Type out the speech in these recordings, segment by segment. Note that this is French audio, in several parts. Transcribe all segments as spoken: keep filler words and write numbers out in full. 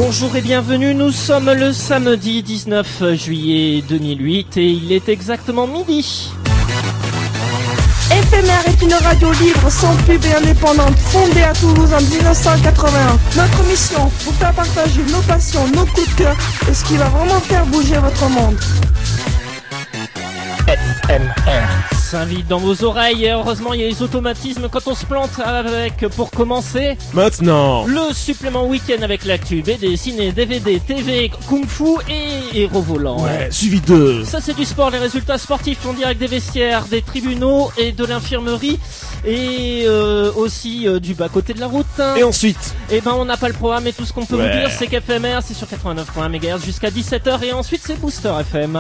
Bonjour et bienvenue, nous sommes le samedi dix-neuf juillet deux mille huit et il est exactement midi. F M R est une radio libre, sans pub et indépendante, fondée à Toulouse en dix-neuf cent quatre-vingt-un. Notre mission, vous faire partager nos passions, nos coups de cœur et ce qui va vraiment faire bouger votre monde. F M R s'invite dans vos oreilles et heureusement il y a les automatismes quand on se plante avec, pour commencer, maintenant le supplément week-end avec l'actu B D, ciné, D V D, T V, Kung Fu et héros volants. Ouais, suivi de... Ça c'est du sport, les résultats sportifs en direct des vestiaires, des tribunaux et de l'infirmerie et euh, aussi euh, du bas-côté de la route. Et ensuite Eh ben on n'a pas le programme et tout ce qu'on peut ouais. vous dire c'est qu'F M R c'est sur quatre-vingt-neuf virgule un mégahertz jusqu'à dix-sept heures et ensuite c'est Booster F M.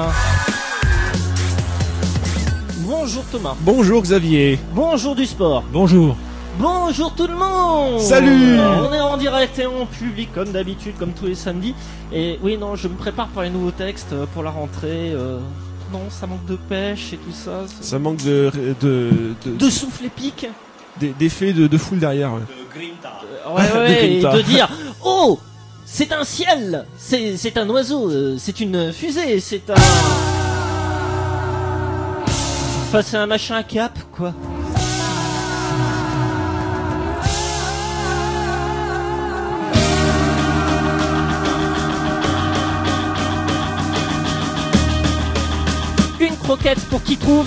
Bonjour Thomas. Bonjour Xavier. Bonjour du sport. Bonjour. Bonjour tout le monde. Salut. On est en direct et en public comme d'habitude, comme tous les samedis. Et oui non, je me prépare pour les nouveaux textes pour la rentrée. Euh... Non, ça manque de pêche et tout ça. C'est... Ça manque de... De, de... de souffle épique. D'effet de, de foule derrière. Ouais. De grinta. Euh, ouais, ouais, ouais et de dire « Oh, c'est un ciel, c'est, c'est un oiseau, euh, c'est une fusée, c'est un... » Enfin, c'est un machin à cap, quoi. Une croquette pour qui trouve.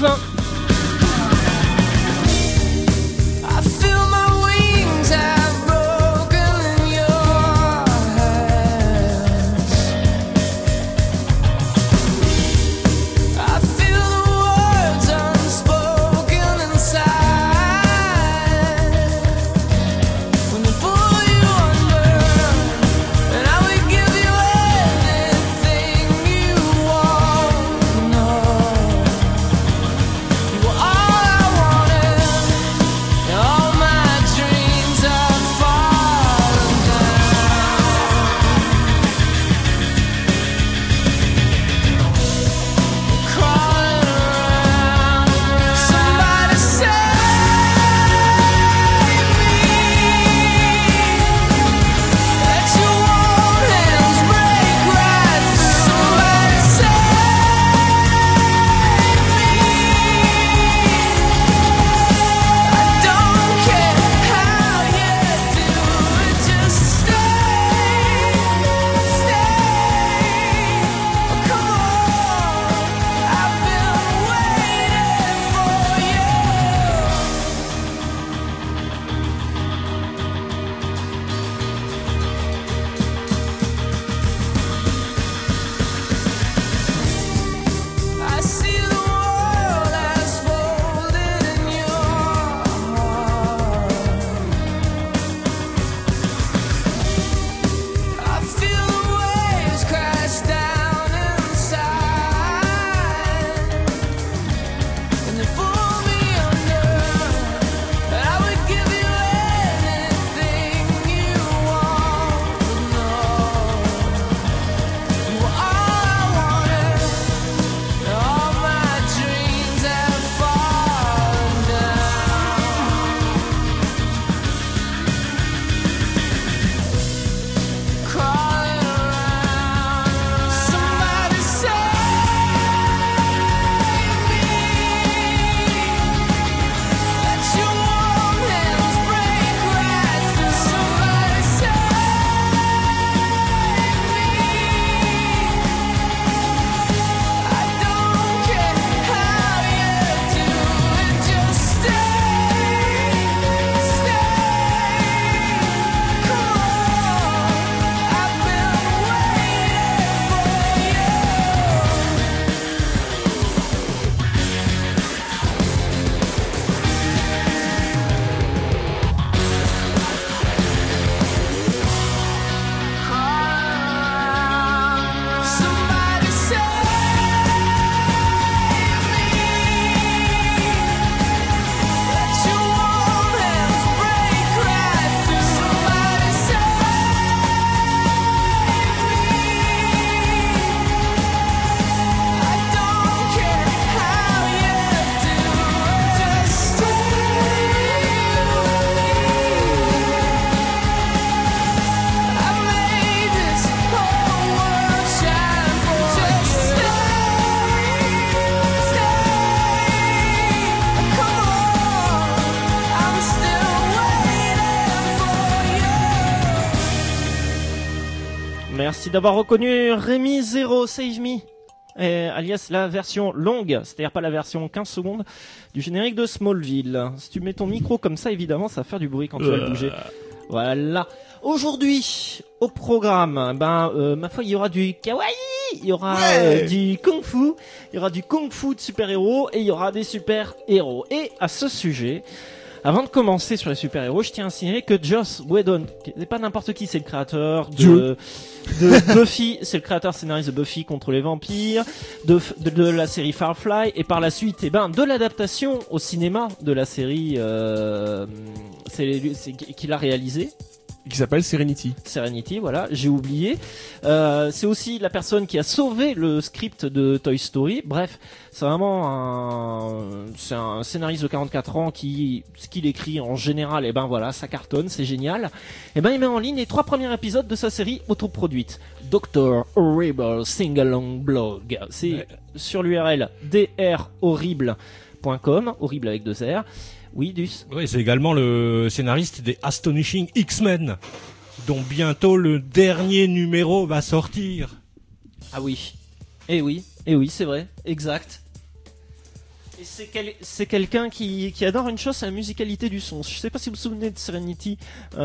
Merci d'avoir reconnu Rémi Zero Save Me, et, alias la version longue, c'est-à-dire pas la version quinze secondes du générique de Smallville. Si tu mets ton micro comme ça, évidemment, ça va faire du bruit quand tu vas le bouger. Voilà. Aujourd'hui, au programme, ben, euh, ma foi, il y aura du kawaii, il y aura Ouais. euh, du kung-fu, il y aura du kung-fu de super-héros et il y aura des super-héros. Et à ce sujet, avant de commencer sur les super-héros, je tiens à signaler que Joss Whedon, qui n'est pas n'importe qui, c'est le créateur de, Dieu. de Buffy, c'est le créateur scénariste de Buffy contre les vampires, de, de, de la série Firefly, et par la suite, eh ben, de l'adaptation au cinéma de la série, euh, c'est, c'est, qu'il a réalisé. Qui s'appelle Serenity. Serenity, voilà, j'ai oublié. Euh, c'est aussi la personne qui a sauvé le script de Toy Story. Bref, c'est vraiment un, c'est un scénariste de quarante-quatre ans qui, ce qu'il écrit en général, et ben voilà, ça cartonne, c'est génial. Et ben il met en ligne les trois premiers épisodes de sa série autoproduite, docteur Horrible Sing-Along Blog. C'est Ouais. sur l'U R L d r horrible point com, horrible avec deux R. Oui, Dus. Oui, c'est également le scénariste des Astonishing X-Men, dont bientôt le dernier numéro va sortir. Ah oui. Eh oui, eh oui, c'est vrai, exact. Et c'est, quel, c'est quelqu'un qui, qui adore une chose, c'est la musicalité du son. Je sais pas si vous vous souvenez de Serenity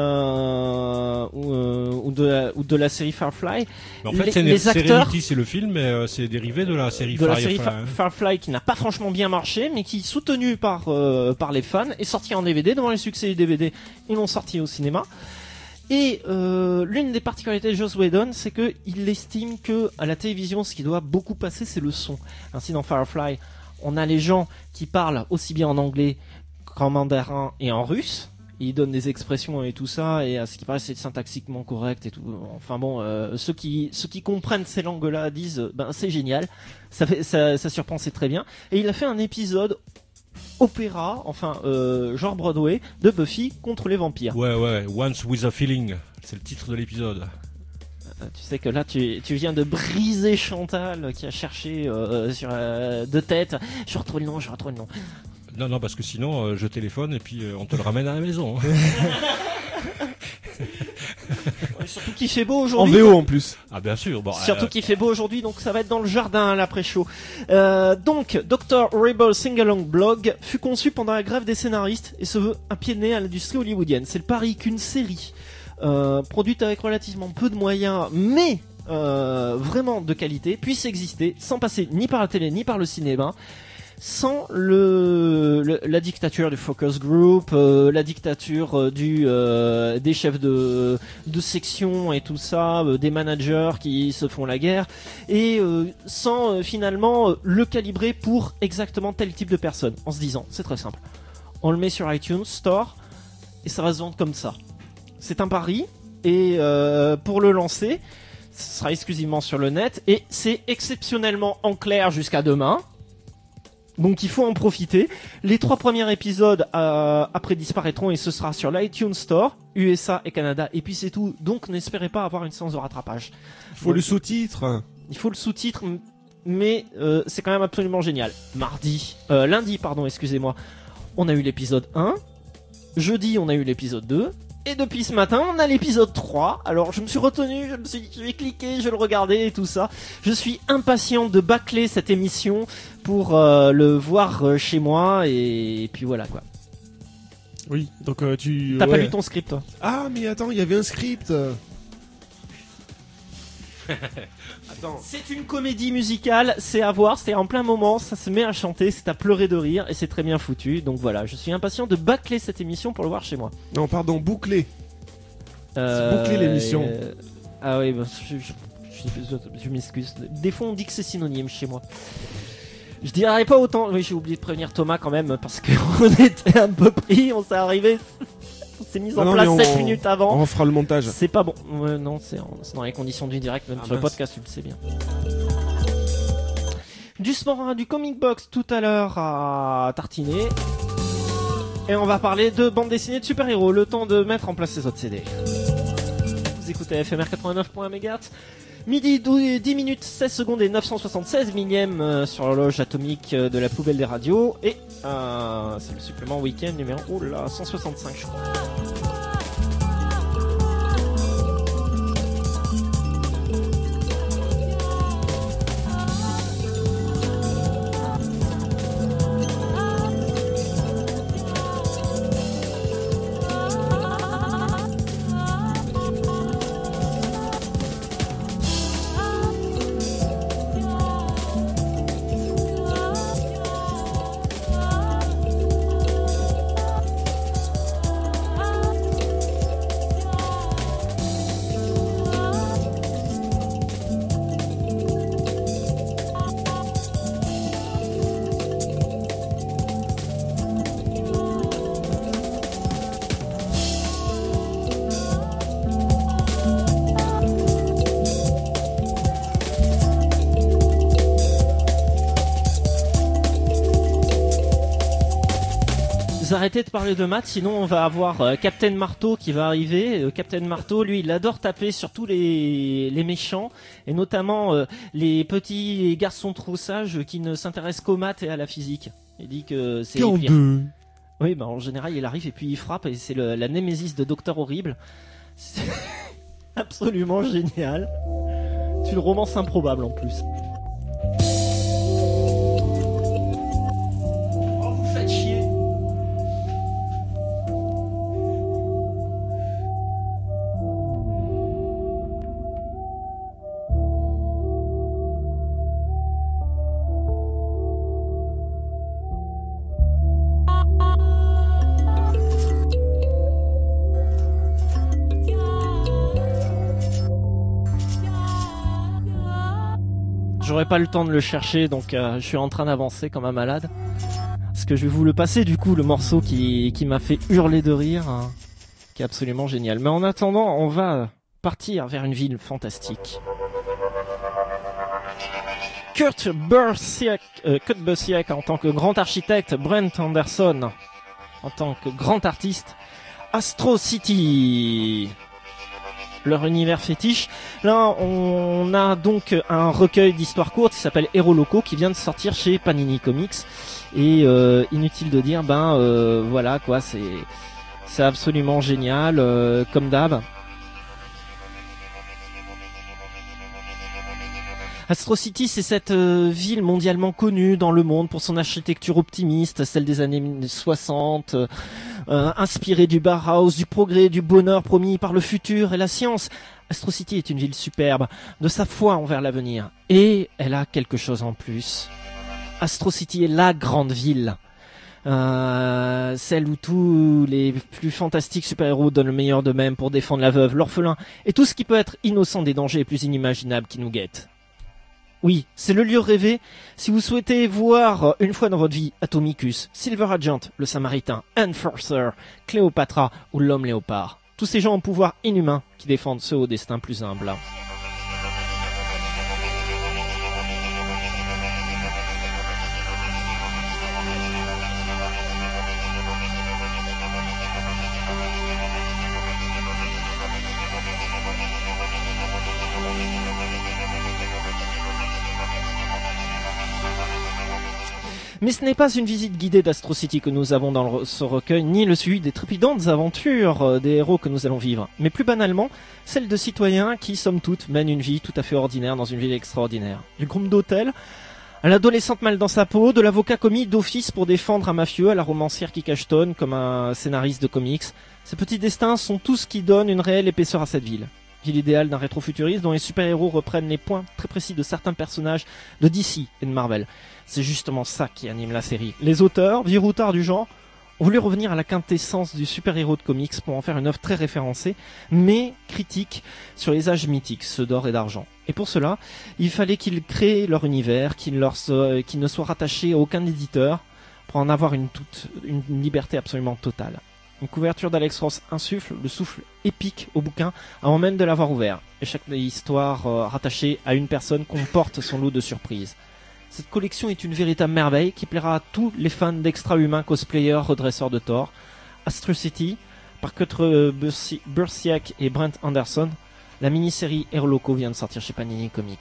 euh, ou, euh, ou, de la, ou de la série Firefly. Mais en fait, Les- c'est les acteurs- Serenity, c'est le film, mais euh, c'est dérivé de la série De la Firefly. série Fa- Firefly qui n'a pas franchement bien marché, mais qui, soutenu par, euh, par les fans, est sorti en D V D. Devant les succès du D V D, ils l'ont sorti au cinéma. Et euh, l'une des particularités de Joss Whedon, c'est qu'il estime que à la télévision, ce qui doit beaucoup passer, c'est le son. Ainsi, dans Firefly, on a les gens qui parlent aussi bien en anglais qu'en mandarin et en russe. Ils donnent des expressions et tout ça, et à ce qui paraît, c'est syntaxiquement correct et tout. Enfin bon, euh, ceux qui ceux qui comprennent ces langues-là disent, ben c'est génial, ça fait ça, ça surprend, c'est très bien. Et il a fait un épisode opéra, enfin euh, genre Broadway, de Buffy contre les vampires. Ouais, ouais, Once with a Feeling, c'est le titre de l'épisode. Euh, Tu sais que là, tu, tu viens de briser Chantal qui a cherché euh, sur euh, de tête. Je retrouve le nom, je retrouve le nom. Non, non, parce que sinon, euh, je téléphone et puis euh, on te le ramène à la maison. hein. Ouais, surtout qu'il fait beau En aujourd'hui. V O en plus. Ah, bien sûr. Bon, Surtout euh, qu'il fait beau aujourd'hui, donc ça va être dans le jardin l'après-chaud. Euh, donc, docteur Horrible Sing-Along Blog fut conçu pendant la grève des scénaristes et se veut un pied de nez à l'industrie hollywoodienne. C'est le pari qu'une série euh, produite avec relativement peu de moyens, mais euh, vraiment de qualité, puisse exister sans passer ni par la télé ni par le cinéma, sans le, le- la dictature du focus group, euh, la dictature euh, du euh, des chefs de de section et tout ça, euh, des managers qui se font la guerre, et euh, sans euh, finalement euh, le calibrer pour exactement tel type de personne, en se disant c'est très simple, on le met sur iTunes Store et ça va se vendre comme ça. C'est un pari, et euh, pour le lancer, ce sera exclusivement sur le net et c'est exceptionnellement en clair jusqu'à demain. Donc il faut en profiter. Les trois premiers épisodes euh, après disparaîtront et ce sera sur l'iTunes Store, U S A et Canada. Et puis c'est tout. Donc n'espérez pas avoir une séance de rattrapage. Faut Donc, le sous-titre. Il faut le sous-titre, m- mais euh, c'est quand même absolument génial. Mardi, euh, lundi, pardon, excusez-moi. On a eu l'épisode un. Jeudi, on a eu l'épisode deux. Et depuis ce matin, on a l'épisode trois. Alors, je me suis retenu, je me suis dit, je vais cliquer, je vais le regarder et tout ça. Je suis impatient de bâcler cette émission pour euh, le voir euh, chez moi. Et, puis voilà, quoi. Oui, donc euh, tu... T'as pas ouais. lu ton script, toi? Ah, mais attends, il y avait un script. Attends. C'est une comédie musicale, c'est à voir, c'est en plein moment, ça se met à chanter, c'est à pleurer de rire et c'est très bien foutu. Donc voilà, je suis impatient de bâcler cette émission pour le voir chez moi. Non, pardon, bouclé. Euh, boucler l'émission. euh, Ah oui, bah, je, je, je- je m'excuse. Des fois on dit que c'est synonyme chez moi. Je dirais pas autant. Oui, j'ai oublié de prévenir Thomas quand même parce qu'on était un peu pris, on s'est arrivé, on s'est mis en Ah non, place mais on- sept minutes avant. On fera le montage. C'est pas bon. Ouais, non, c'est en- c'est dans les conditions du direct, même Ah, sur le mince. podcast, tu le sais bien. Du sport, du comic box tout à l'heure à tartiner. Et on va parler de bande dessinée de super-héros. Le temps de mettre en place les autres C D. Vous écoutez F M R quatre-vingt-neuf point un mégahertz. Midi douze, dix minutes seize secondes et neuf cent soixante-seize millièmes euh, sur l'horloge atomique euh, de la poubelle des radios. Et euh, c'est le supplément week-end numéro oh là, cent soixante-cinq, je crois. vous arrêtez de parler de maths, sinon on va avoir euh, Captain Marteau qui va arriver. Euh, Captain Marteau, lui, il adore taper sur tous les, les méchants, et notamment euh, les petits garçons trop sages qui ne s'intéressent qu'aux maths et à la physique. Il dit que c'est les pires. deux. Oui, bah en général, il arrive et puis il frappe, et c'est le- la némésis de Docteur Horrible. C'est absolument génial. C'est une romance improbable en plus. Oh, vous faites chier. J'aurais pas le temps de le chercher, donc euh, je suis en train d'avancer comme un malade. Parce que je vais vous le passer du coup, le morceau qui, qui m'a fait hurler de rire, hein, qui est absolument génial. Mais en attendant, on va partir vers une ville fantastique. Kurt Busiek, euh, Kurt Busiek en tant que grand architecte, Brent Anderson en tant que grand artiste, Astro City, leur univers fétiche. Là, on a donc un recueil d'histoires courtes qui s'appelle Héros locaux, qui vient de sortir chez Panini Comics. Et euh, inutile de dire, ben euh, voilà quoi, c'est c'est absolument génial, euh, comme d'hab. Astro City, c'est cette euh, ville mondialement connue dans le monde pour son architecture optimiste, celle des années soixante, euh, euh, inspirée du Bauhaus, du progrès, du bonheur promis par le futur et la science. Astro City est une ville superbe, de sa foi envers l'avenir. Et elle a quelque chose en plus. Astro City est la grande ville. Euh, celle où tous les plus fantastiques super-héros donnent le meilleur d'eux-mêmes pour défendre la veuve, l'orphelin et tout ce qui peut être innocent des dangers les plus inimaginables qui nous guettent. Oui, c'est le lieu rêvé si vous souhaitez voir une fois dans votre vie Atomicus, Silver Agent, le Samaritain, Enforcer, Cléopatra ou l'homme léopard. Tous ces gens au pouvoir inhumain qui défendent ceux au destin plus humble. Mais ce n'est pas une visite guidée d'Astro City que nous avons dans le- ce recueil, ni le suivi des trépidantes aventures euh, des héros que nous allons vivre, mais plus banalement, celle de citoyens qui, somme toute, mènent une vie tout à fait ordinaire dans une ville extraordinaire. Du groupe d'hôtel, à l'adolescente mal dans sa peau, de l'avocat commis d'office pour défendre un mafieux, à la romancière qui cachetonne comme un scénariste de comics, ces petits destins sont tout ce qui donne une réelle épaisseur à cette ville. Ville idéale d'un rétrofuturiste dont les super-héros reprennent les points très précis de certains personnages de D C et de Marvel. C'est justement ça qui anime la série. Les auteurs, vieux routards du genre, ont voulu revenir à la quintessence du super-héros de comics pour en faire une œuvre très référencée, mais critique sur les âges mythiques, ceux d'or et d'argent. Et pour cela, il fallait qu'ils créent leur univers, qu'ils, leur so- qu'ils ne soient rattachés à aucun éditeur, pour en avoir une, toute, une liberté absolument totale. Une couverture d'Alex Ross insuffle le souffle épique au bouquin avant même de l'avoir ouvert. Et chaque histoire euh, rattachée à une personne comporte son lot de surprises. Cette collection est une véritable merveille qui plaira à tous les fans d'extra-humains cosplayers redresseurs de Thor. Astro City, par Kurt Bursi- Busiek et Brent Anderson, la mini-série Héros locaux vient de sortir chez Panini Comics.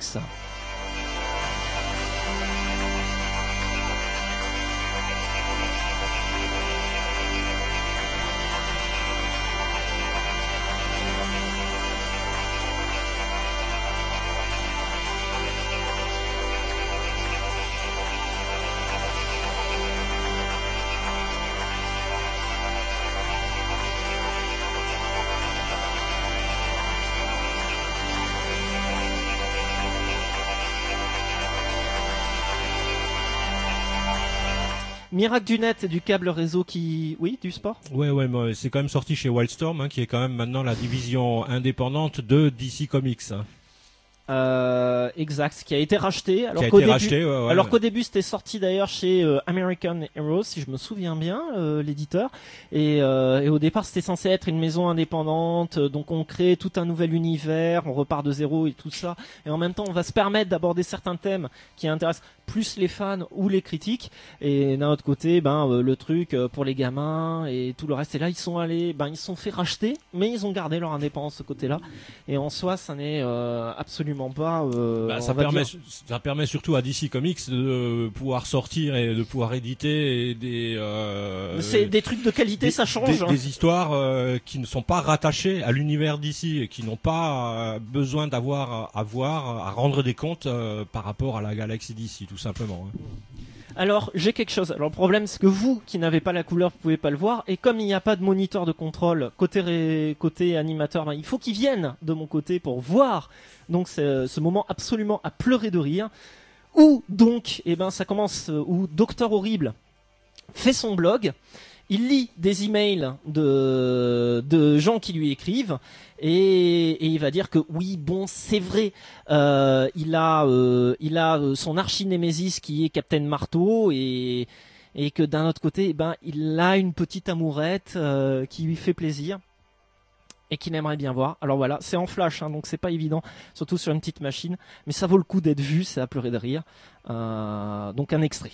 Miracle du net et du câble réseau qui... Oui, du sport. Ouais, ouais, mais c'est quand même sorti chez Wildstorm, hein, qui est quand même maintenant la division indépendante de D C Comics. Hein. Euh, exact, qui a été racheté. Alors Qui a qu'au été début, racheté, ouais, ouais, alors ouais. qu'au début c'était sorti d'ailleurs chez euh, American Heroes, si je me souviens bien, euh, l'éditeur. Et, euh, et au départ c'était censé être une maison indépendante, euh, donc on crée tout un nouvel univers, on repart de zéro et tout ça. Et en même temps on va se permettre d'aborder certains thèmes qui intéressent plus les fans ou les critiques, et d'un autre côté, ben euh, le truc euh, pour les gamins et tout le reste. Et là, ils sont allés, ben ils se sont fait racheter, mais ils ont gardé leur indépendance de ce côté-là. Et en soi, ça n'est euh, absolument pas. Euh, Bah, ça on va permet, dire- ça permet surtout à D C Comics de pouvoir sortir et de pouvoir éditer des. Euh, C'est des trucs de qualité, des- ça change. Des, hein. des histoires euh, qui ne sont pas rattachées à l'univers D C et qui n'ont pas euh, besoin d'avoir à voir à rendre des comptes euh, par rapport à la galaxie D C, tout simplement. hein. Alors, j'ai quelque chose. Alors, le problème, c'est que vous, qui n'avez pas la couleur, vous pouvez pas le voir. Et comme il n'y a pas de moniteur de contrôle côté ré- côté animateur, ben, il faut qu'ils viennent de mon côté pour voir. Donc, c'est ce moment absolument à pleurer de rire. Où donc, eh ben, ça commence euh, où Docteur Horrible fait son blog. Il lit des emails de de gens qui lui écrivent. Et, et il va dire que oui, bon, c'est vrai, euh, il a, euh, il a euh, son archi-némésis qui est Captain Marteau, et, et que d'un autre côté, eh ben, il a une petite amourette euh, qui lui fait plaisir et qu'il aimerait bien voir. Alors voilà, c'est en flash, hein, donc c'est pas évident, surtout sur une petite machine, mais ça vaut le coup d'être vu, c'est à pleurer de rire. Euh, donc un extrait.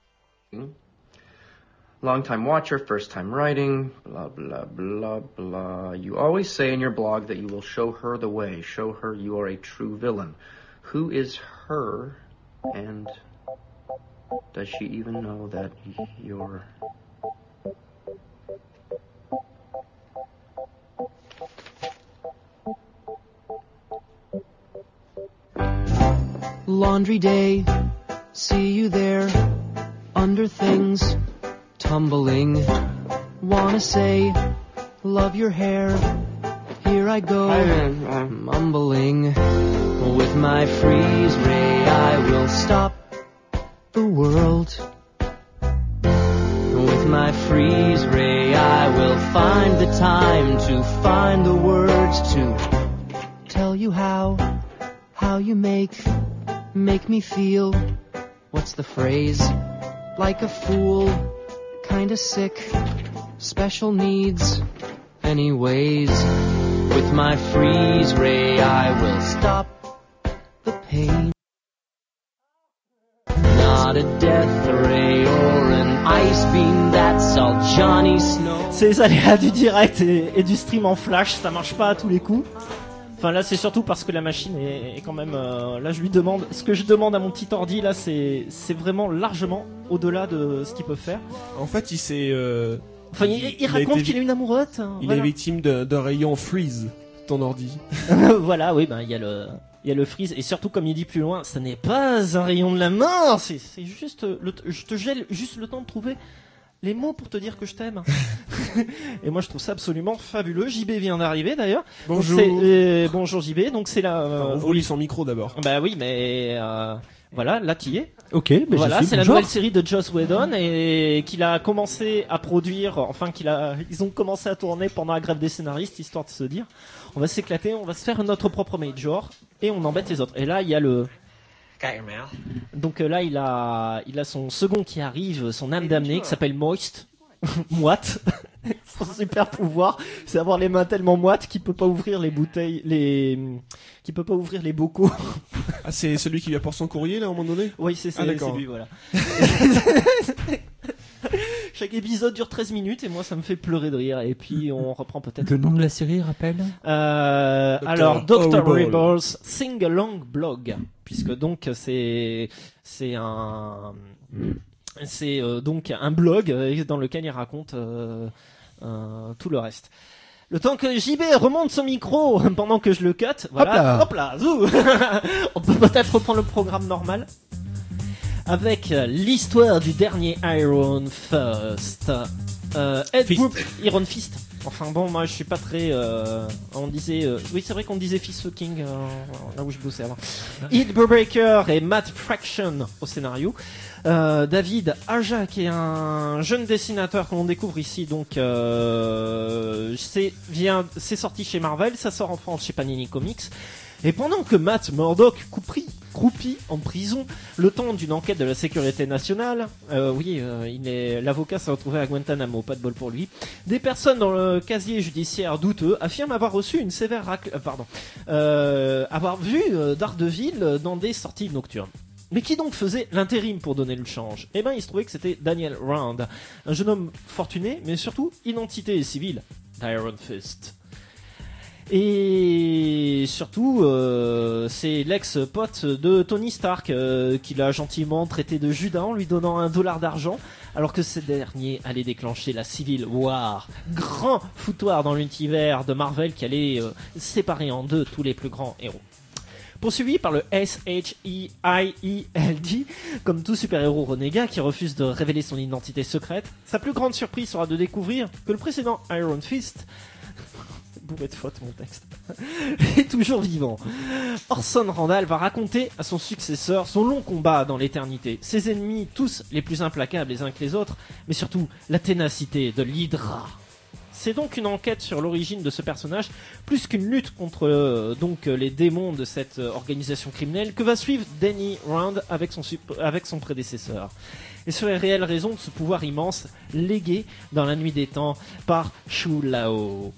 Long time watcher, first time writing, blah, blah, blah, blah. You always say in your blog that you will show her the way, show her you are a true villain. Who is her, and does she even know that you're... Laundry day, see you there, under things tumbling. Wanna say, love your hair, here I go, mumbling. With my freeze ray I will stop the world. With my freeze ray I will find the time to find the words to tell you how, how you make, make me feel. What's the phrase? Like a fool, kinda sick, special needs. Anyways, with my freeze ray I will stop the pain. Not a death ray or an ice beam, that's all Johnny Snow. C'est les aléas du direct et, et du stream en flash, ça marche pas à tous les coups. Enfin là c'est surtout parce que la machine est, est quand même... Euh, là je lui demande... Ce que je demande à mon petit ordi là c'est, c'est vraiment largement au-delà de ce qu'il peut faire. En fait, il s'est. euh, Enfin il, il il a raconte été qu'il vi- a une amoureuse. hein, Il voilà. est victime de- d'un rayon freeze, ton ordi. Voilà, oui, ben il y a le... Il y a le freeze, et surtout comme il dit plus loin, ça n'est pas un rayon de la mort, c'est, c'est juste, le, je te gèle juste le temps de trouver les mots pour te dire que je t'aime. Et moi je trouve ça absolument fabuleux. J B vient d'arriver d'ailleurs. Donc, Bonjour. c'est, euh, bonjour J B, donc c'est là... Euh, Enfin, ouvre-lui son micro d'abord. bah oui, mais euh, voilà, là tu y es. Ok, mais Voilà, je suis, c'est la bonjour. nouvelle série de Joss Whedon et qu'il a commencé à produire, enfin qu'il a, ils ont commencé à tourner pendant la grève des scénaristes, histoire de se dire, on va s'éclater, on va se faire notre propre major et on embête les autres. Et là, il y a le, donc euh, là, il a, il a son second qui arrive, son âme damnée qui s'appelle Moist, moite. Son super pouvoir, c'est avoir les mains tellement moites qu'il peut pas ouvrir les bouteilles, les, qu'il peut pas ouvrir les bocaux. Ah, c'est celui qui lui apporte son courrier là, à un moment donné. Oui, c'est, c'est, Ah, d'accord. c'est lui, voilà. Chaque épisode dure treize minutes et moi ça me fait pleurer de rire. Et puis on reprend peut-être. Le nom de la série, rappelle Euh, Docteur alors, Doctor Horrible. Horrible's Sing-Along Blog, puisque donc c'est c'est un c'est euh, donc un blog euh, dans lequel il raconte euh, euh, tout le reste. Le temps que J B remonte son micro pendant que je le cut, voilà, hop là, zou. On peut peut-être reprendre le programme normal avec euh, l'histoire du dernier Iron Fist. Euh, Ed Fist. Brubaker- Iron Fist. Enfin bon, moi je suis pas très. Euh, on disait, euh, oui c'est vrai qu'on disait Fist Fucking euh, là où je bossais avant. Ed Brubaker et Matt Fraction au scénario. Euh, David Aja qui est un jeune dessinateur qu'on découvre ici, donc euh, c'est vient, c'est sorti chez Marvel, ça sort en France chez Panini Comics. Et pendant que Matt Murdock croupit, croupit en prison le temps d'une enquête de la sécurité nationale, euh, oui, euh, il est l'avocat s'est retrouvé à Guantanamo, pas de bol pour lui. Des personnes dans le casier judiciaire douteux affirment avoir reçu une sévère racle, euh, pardon, euh, avoir vu euh, Daredevil dans des sorties nocturnes. Mais qui donc faisait l'intérim pour donner le change? Eh ben, il se trouvait que c'était Daniel Rand, un jeune homme fortuné, mais surtout identité civile d'Iron Fist. Et surtout, euh, c'est l'ex-pote de Tony Stark euh, qui l'a gentiment traité de Judas en lui donnant un dollar d'argent, alors que ce dernier allait déclencher la Civil War, grand foutoir dans l'univers de Marvel qui allait euh, séparer en deux tous les plus grands héros. Poursuivi par le S H E I E L D, comme tout super-héros renégat qui refuse de révéler son identité secrète, sa plus grande surprise sera de découvrir que le précédent Iron Fist, bourré de fautes mon texte, est toujours vivant. Orson Randall va raconter à son successeur son long combat dans l'éternité, ses ennemis tous les plus implacables les uns que les autres, mais surtout la ténacité de l'Hydra. C'est donc une enquête sur l'origine de ce personnage, plus qu'une lutte contre euh, donc les démons de cette euh, organisation criminelle que va suivre Danny Rand avec son, sup- avec son prédécesseur. Et sur les réelles raisons de ce pouvoir immense légué dans la nuit des temps par Shu Lao.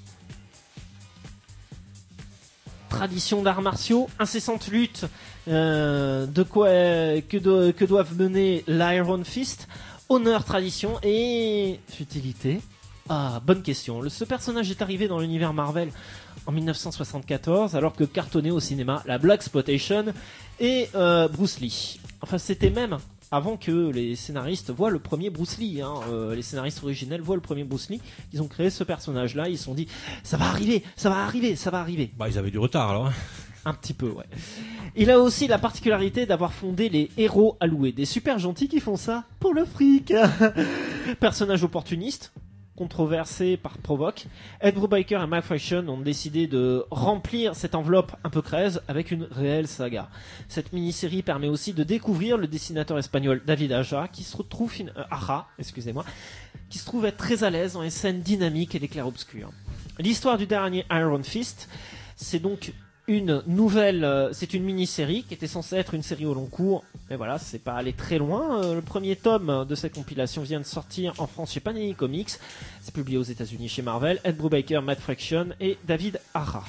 Tradition d'arts martiaux, incessante lutte, euh, de quoi euh, que, do- que doivent mener l'Iron Fist, honneur, tradition et futilité. Ah, bonne question. Le, ce personnage est arrivé dans l'univers Marvel en dix-neuf cent soixante-quatorze, alors que cartonnait au cinéma la Blaxploitation et euh, Bruce Lee. Enfin, c'était même avant que les scénaristes voient le premier Bruce Lee. Hein. Euh, les scénaristes originels voient le premier Bruce Lee. Ils ont créé ce personnage-là. Ils se sont dit, ça va arriver, ça va arriver, ça va arriver. Bah, ils avaient du retard alors. Un petit peu, ouais. Il a aussi la particularité d'avoir fondé les héros alloués. Des super gentils qui font ça pour le fric. Personnage opportuniste, controversé par Provoque, Ed Brubaker et Mike Freshman ont décidé de remplir cette enveloppe un peu creuse avec une réelle saga. Cette mini-série permet aussi de découvrir le dessinateur espagnol David Aja, qui se retrouve euh, Aja, excusez-moi, qui se trouve être très à l'aise dans les scènes dynamiques et les clairs-obscurs. L'histoire du dernier Iron Fist, c'est donc une nouvelle, euh, c'est une mini-série qui était censée être une série au long cours, mais voilà, c'est pas allé très loin. Euh, le premier tome de cette compilation vient de sortir en France chez Panini Comics, c'est publié aux États-Unis chez Marvel. Ed Brubaker, Matt Fraction et David Aja.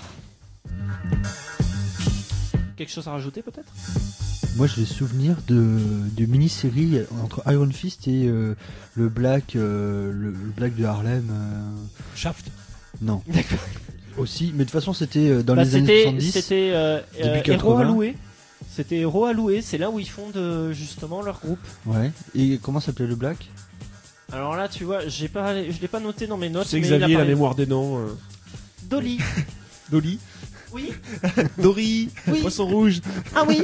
Quelque chose à rajouter peut-être? Moi j'ai le souvenir de, de mini-série entre Iron Fist et euh, le Black, euh, le, le Black de Harlem. Euh... Shaft. Non. D'accord. Aussi, mais de toute façon c'était euh, dans bah, les c'était, années soixante-dix. C'était euh, début euh, Héros quatre-vingts. Alloués. C'était Héros Alloués, c'est là où ils font de, justement leur groupe. Ouais. Et comment s'appelait le Black? Alors là, tu vois, j'ai pas, je l'ai pas noté dans mes notes. C'est mais Xavier, il la apparaît. mémoire des noms. euh. Dolly. Dolly. Oui. Dory. Oui. Poisson rouge. Ah oui.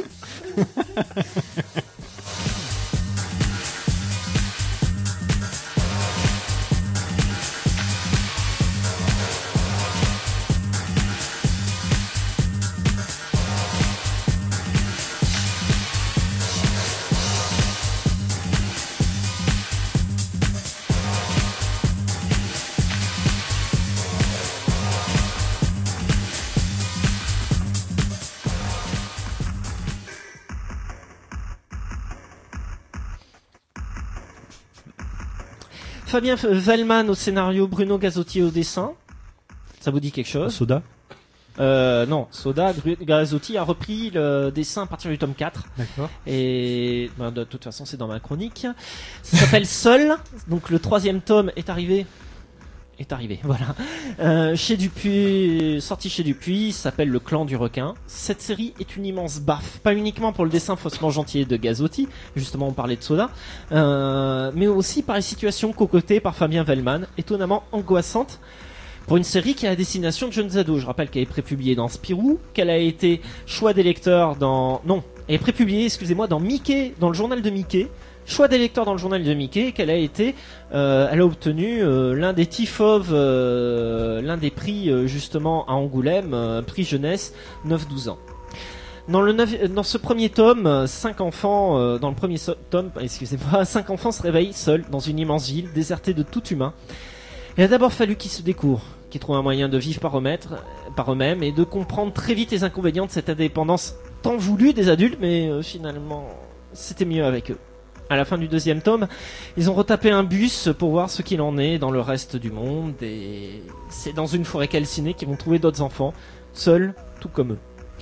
Fabien Vellman au scénario, Bruno Gazzotti au dessin. Ça vous dit quelque chose? Soda. Euh, non, Soda, Gru- Gazzotti a repris le dessin à partir du tome quatre. D'accord. Et ben, de toute façon, c'est dans ma chronique. Ça s'appelle Seul. Donc le troisième tome est arrivé. Est arrivé, voilà. Euh, chez Dupuis, sorti chez Dupuis, s'appelle Le Clan du Requin. Cette série est une immense baffe, pas uniquement pour le dessin faussement gentil de Gazzotti, justement on parlait de Soda, euh, mais aussi par les situations cocotées par Fabien Vellman, étonnamment angoissantes. Pour une série qui a la destination de jeunes ados. Je rappelle qu'elle est prépubliée dans Spirou, qu'elle a été choix des lecteurs dans... Non, elle est prépubliée, excusez-moi, dans Mickey, dans le journal de Mickey. Choix des lecteurs dans le journal de Mickey, qu'elle a été... Euh, elle a obtenu euh, l'un des Tifov, euh, l'un des prix euh, justement à Angoulême, euh, prix jeunesse, neuf douze ans. Dans, le neuf, dans ce premier tome, cinq enfants, euh, dans le premier so- tome, excusez-moi, cinq enfants se réveillent seuls dans une immense ville, désertée de tout humain. Il a d'abord fallu qu'ils se découvrent, qu'ils trouvent un moyen de vivre par eux-mêmes, par eux-mêmes et de comprendre très vite les inconvénients de cette indépendance tant voulue des adultes, mais euh, finalement, c'était mieux avec eux. À la fin du deuxième tome, ils ont retapé un bus pour voir ce qu'il en est dans le reste du monde, et c'est dans une forêt calcinée qu'ils vont trouver d'autres enfants, seuls, tout comme eux.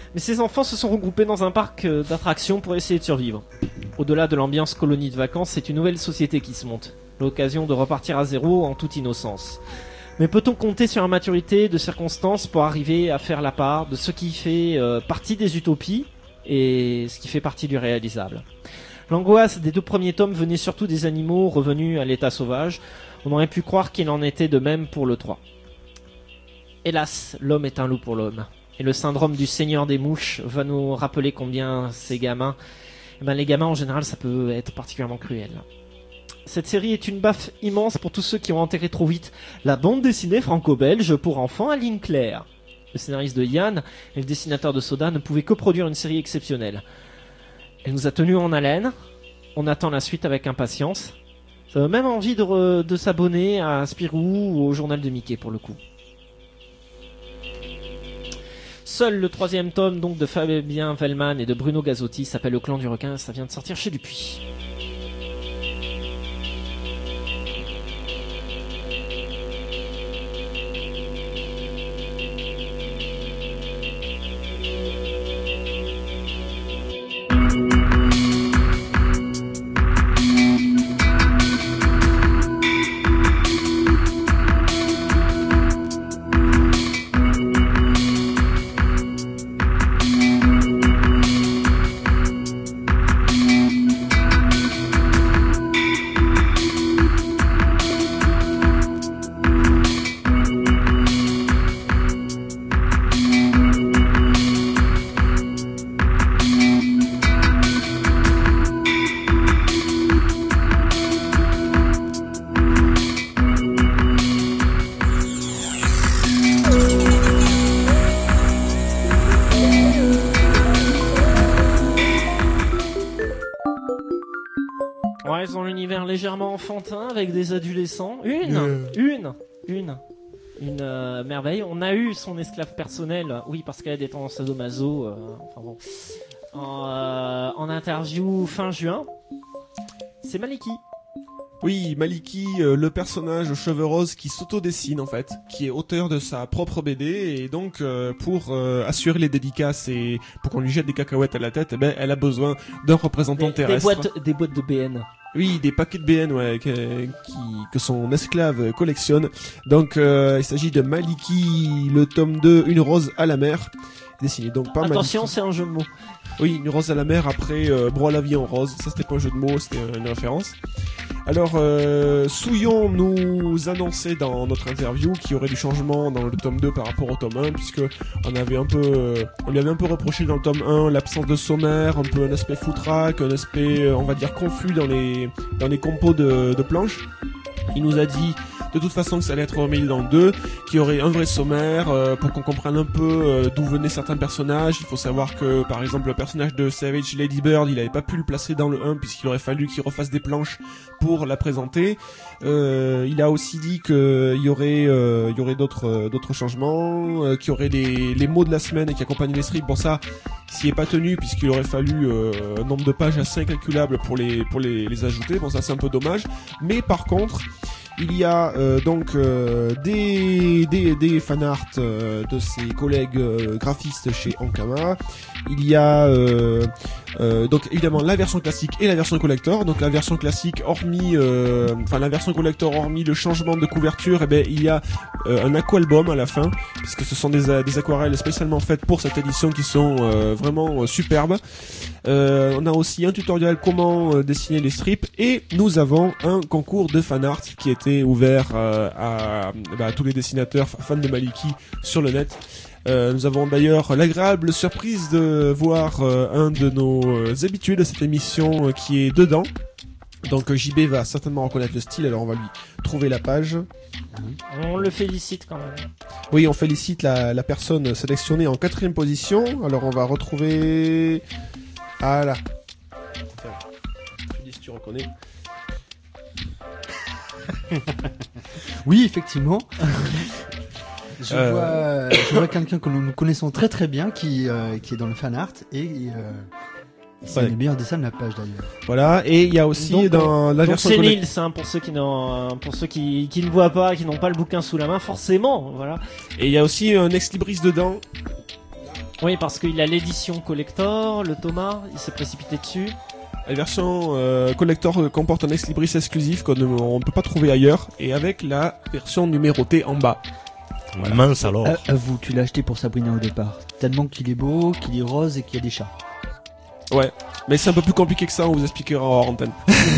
Mais ces enfants se sont regroupés dans un parc euh, d'attractions pour essayer de survivre. Au-delà de l'ambiance colonie de vacances, c'est une nouvelle société qui se monte. L'occasion de repartir à zéro en toute innocence. Mais peut-on compter sur la maturité de circonstances pour arriver à faire la part de ce qui fait euh, partie des utopies et ce qui fait partie du réalisable? L'angoisse des deux premiers tomes venait surtout des animaux revenus à l'état sauvage. On aurait pu croire qu'il en était de même pour le trois. Hélas, l'homme est un loup pour l'homme. Et le syndrome du seigneur des mouches va nous rappeler combien ces gamins... Eh ben, les gamins en général, ça peut être particulièrement cruel. Cette série est une baffe immense pour tous ceux qui ont enterré trop vite la bande dessinée franco-belge pour enfants à ligne claire. Le scénariste de Yann et le dessinateur de Soda ne pouvaient que produire une série exceptionnelle. Elle nous a tenus en haleine. On attend la suite avec impatience. Ça donne même envie de, re- de s'abonner à Spirou ou au journal de Mickey pour le coup. Seul le troisième tome donc de Fabien Vellman et de Bruno Gazzotti s'appelle Le Clan du Requin. Ça vient de sortir chez Dupuis. Ouais, ils ont l'univers légèrement enfantin avec des adolescents. Une, Euh. une, une, une euh, merveille. On a eu son esclave personnel, oui, parce qu'elle a des tendances sadomaso. Euh, enfin bon, en, euh, en interview fin juin. C'est Maliki. Oui, Maliki, euh, le personnage aux cheveux roses qui s'autodessine en fait, qui est auteur de sa propre B D et donc euh, pour euh, assurer les dédicaces et pour qu'on lui jette des cacahuètes à la tête, eh ben elle a besoin d'un représentant Des, des terrestre. boîtes, des boîtes de B N. Oui, des paquets de B N ouais, que, qui, que son esclave collectionne. Donc euh, il s'agit de Maliki, le tome deux, Une rose à la mer, dessiné donc par Attention, Maliki. c'est un jeu de mots. Oui, Une rose à la mer après euh, Broie la vie en rose. Ça c'était pas un jeu de mots, c'était une référence. Alors, euh, Souillon nous annonçait dans notre interview qu'il y aurait du changement dans le tome deux par rapport au tome un, puisque on avait un peu, euh, on lui avait un peu reproché dans le tome un l'absence de sommaire, un peu un aspect foutraque, un aspect, euh, on va dire, confus dans les, dans les compos de, de planches. Il nous a dit de toute façon que ça allait être remis dans le deux, qu'il y aurait un vrai sommaire euh, pour qu'on comprenne un peu euh, d'où venaient certains personnages. Il faut savoir que par exemple le personnage de Savage Lady Bird, il avait pas pu le placer dans le un puisqu'il aurait fallu qu'il refasse des planches pour la présenter. Euh, il a aussi dit que il y aurait euh, il y aurait d'autres euh, d'autres changements, euh, qu'il y aurait les les mots de la semaine qui accompagnent les strips. Bon ça, s'y est pas tenu puisqu'il aurait fallu euh, un nombre de pages assez incalculable pour les pour les les ajouter. Bon ça c'est un peu dommage, mais par contre il y a euh, donc euh, des, des, des fanarts euh, de ses collègues euh, graphistes chez Ankama. Il y a euh, euh, donc évidemment la version classique et la version collector. Donc la version classique, hormis, euh, enfin la version collector, hormis le changement de couverture, eh ben il y a euh, un aqua-album à la fin, puisque ce sont des, des aquarelles spécialement faites pour cette édition qui sont euh, vraiment euh, superbes. Euh, on a aussi un tutoriel comment euh, dessiner les strips et nous avons un concours de fanart qui était ouvert euh, à, bah, à tous les dessinateurs fans de Maliki sur le net. Euh, nous avons d'ailleurs l'agréable surprise de voir euh, un de nos euh, habitués de cette émission euh, qui est dedans. Donc euh, J B va certainement reconnaître le style, alors on va lui trouver la page. On le félicite quand même. Oui, on félicite la, la personne sélectionnée en quatrième position. Alors on va retrouver... Ah là. Tiens, tu dis si tu reconnais. Oui, effectivement. Je Euh. vois, je vois quelqu'un que nous connaissons très très bien qui, euh, qui est dans le fan art et euh, c'est Ouais. le meilleur dessin de la page d'ailleurs. Voilà, et il y a aussi Donc, dans la Donc version c'est collect- Nils, hein, pour ceux qui n'ont, pour ceux qui, qui ne voient pas, qui n'ont pas le bouquin sous la main, forcément, voilà. Et il y a aussi un ex libris dedans. Oui, parce qu'il a l'édition collector, le Thomas, il s'est précipité dessus. La version euh, collector euh, comporte un ex-libris exclusif qu'on ne peut pas trouver ailleurs, et avec la version numérotée en bas. Voilà. Mince alors. À, avoue, tu l'as acheté pour Sabrina au départ. Tellement qu'il est beau, qu'il est rose et qu'il y a des chats. Ouais, mais c'est un peu plus compliqué que ça, on vous expliquera hors antenne.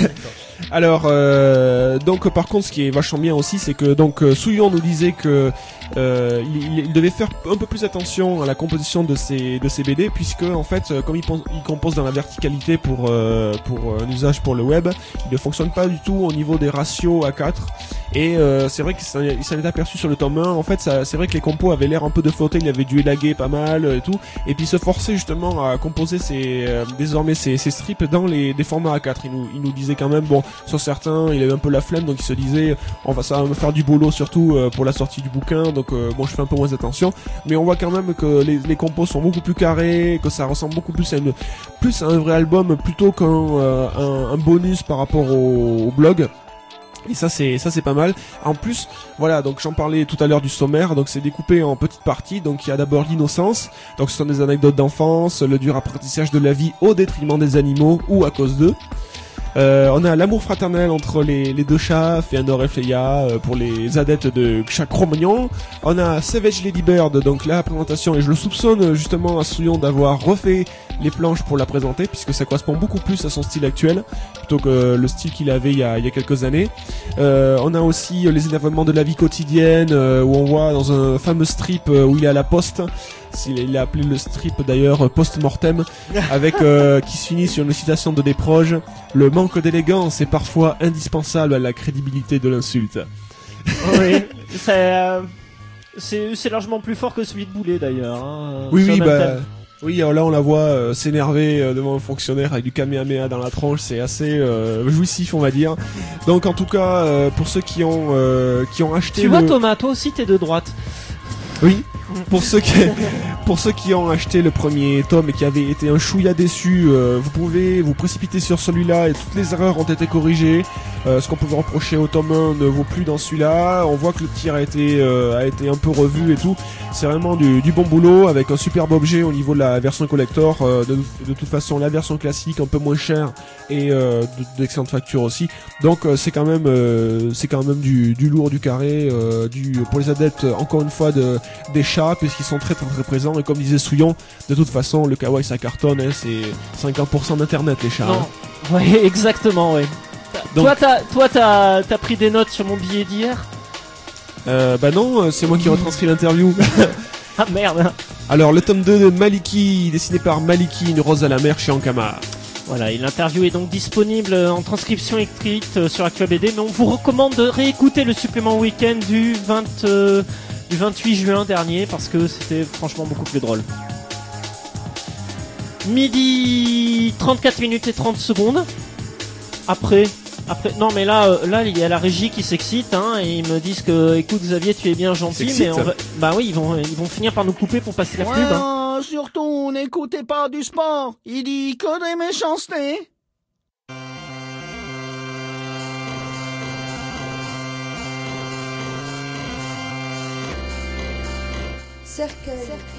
Alors, euh, donc par contre, ce qui est vachement bien aussi, c'est que donc euh, Souillon nous disait que euh, il, il devait faire un peu plus attention à la composition de ses de ses B D, puisque en fait, euh, comme il, il compose dans la verticalité pour euh, pour un usage pour le web, il ne fonctionne pas du tout au niveau des ratios A quatre. Et euh, c'est vrai qu'il s'en est aperçu sur le tome un. En fait, ça, c'est vrai que les compos avaient l'air un peu de flotter, il avait dû élaguer pas mal et tout, et puis se forcer justement à composer ses euh, désormais ses, ses strips dans les des formats A quatre. Il nous il nous disait quand même, bon, sur certains, il avait un peu la flemme, donc il se disait, on va ça va me faire du boulot surtout euh, pour la sortie du bouquin, donc euh, bon, je fais un peu moins attention, mais on voit quand même que les, les compos sont beaucoup plus carrés, que ça ressemble beaucoup plus à une plus à un vrai album plutôt qu'un euh, un, un bonus par rapport au, au blog. Et ça c'est ça c'est pas mal. En plus, voilà, donc j'en parlais tout à l'heure du sommaire, donc c'est découpé en petites parties. Donc il y a d'abord l'innocence, donc ce sont des anecdotes d'enfance, le dur apprentissage de la vie au détriment des animaux ou à cause d'eux. Euh, on a l'amour fraternel entre les, les deux chats, Féanor et Fleya, euh, pour les adeptes de Chat-Cro-Magnon. On a Savage Ladybird, donc la présentation, et je le soupçonne justement à Souillon d'avoir refait les planches pour la présenter, puisque ça correspond beaucoup plus à son style actuel, plutôt que le style qu'il avait il y a, il y a quelques années. Euh, on a aussi les énervements de la vie quotidienne, euh, où on voit dans un fameux strip euh, où il est à la poste, il a appelé le strip d'ailleurs post-mortem, avec euh, qui se finit sur une citation de Desproges: le manque d'élégance est parfois indispensable à la crédibilité de l'insulte. Oui, c'est, euh, c'est, c'est largement plus fort que celui de Boulet d'ailleurs. Hein, oui, sur oui, le même bah, thème. oui, alors là on la voit euh, s'énerver euh, devant un fonctionnaire avec du kamehameha dans la tronche, c'est assez euh, jouissif, on va dire. Donc en tout cas, euh, pour ceux qui ont euh, qui ont acheté, Tu le... vois Thomas, toi aussi t'es de droite. Oui. Pour ceux qui pour ceux qui ont acheté le premier tome et qui avaient été un chouïa déçus, euh, vous pouvez vous précipiter sur celui-là et toutes les erreurs ont été corrigées. Euh, ce qu'on pouvait reprocher au tome un ne vaut plus dans celui-là. On voit que le tir a été euh, a été un peu revu et tout. C'est vraiment du, du bon boulot, avec un superbe objet au niveau de la version collector. Euh, de, de toute façon, la version classique un peu moins chère et euh, d'excellente facture aussi. Donc euh, c'est quand même euh, c'est quand même du, du lourd, du carré, euh, du pour les adeptes encore une fois de des chats, puisqu'ils sont très très très présents, et comme disait Souillon, de toute façon le kawaii ça cartonne, hein, c'est cinquante pour cent d'internet les chats. Non, hein. ouais, exactement, ouais. Donc- Toi, t'as, toi, t'as, t'as pris des notes sur mon billet d'hier? Euh, bah non, euh, c'est moi qui retranscris l'interview. Ah merde. Alors le tome deux de Maliki, dessiné par Maliki, une rose à la mer chez Ankama. Voilà, et l'interview est donc disponible en transcription écrite sur Actua B D, mais on vous recommande de réécouter le supplément week-end du vingt, euh, du vingt-huit juin dernier, parce que c'était franchement beaucoup plus drôle. Midi trente-quatre minutes et trente secondes. Après, après, non mais là, euh, là il y a la régie qui s'excite, hein, et ils me disent que, écoute Xavier, tu es bien gentil, S'excite. mais on va, bah oui, ils vont, ils vont finir par nous couper pour passer la Ouais, pub. Hein. non, surtout, n'écoutez pas du sport. Il dit que des méchancetés. Cercueil.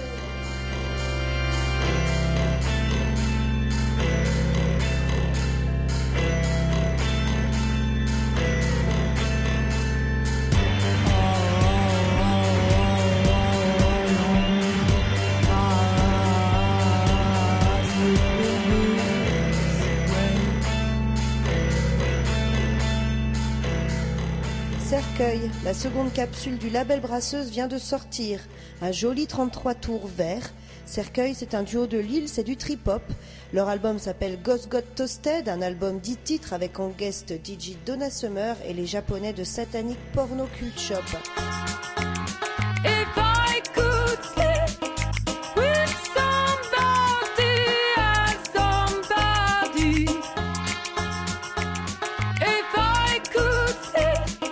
Cercueil, la seconde capsule du label Brasseuse vient de sortir. Un joli trente-trois tours vert. Cercueil, c'est un duo de Lille, c'est du trip-hop. Leur album s'appelle Ghost Got Toasted, un album dix titres avec en guest D J Donna Summer et les japonais de Satanic Porno Cult Shop. If I could sleep with somebody as somebody, if I could sleep.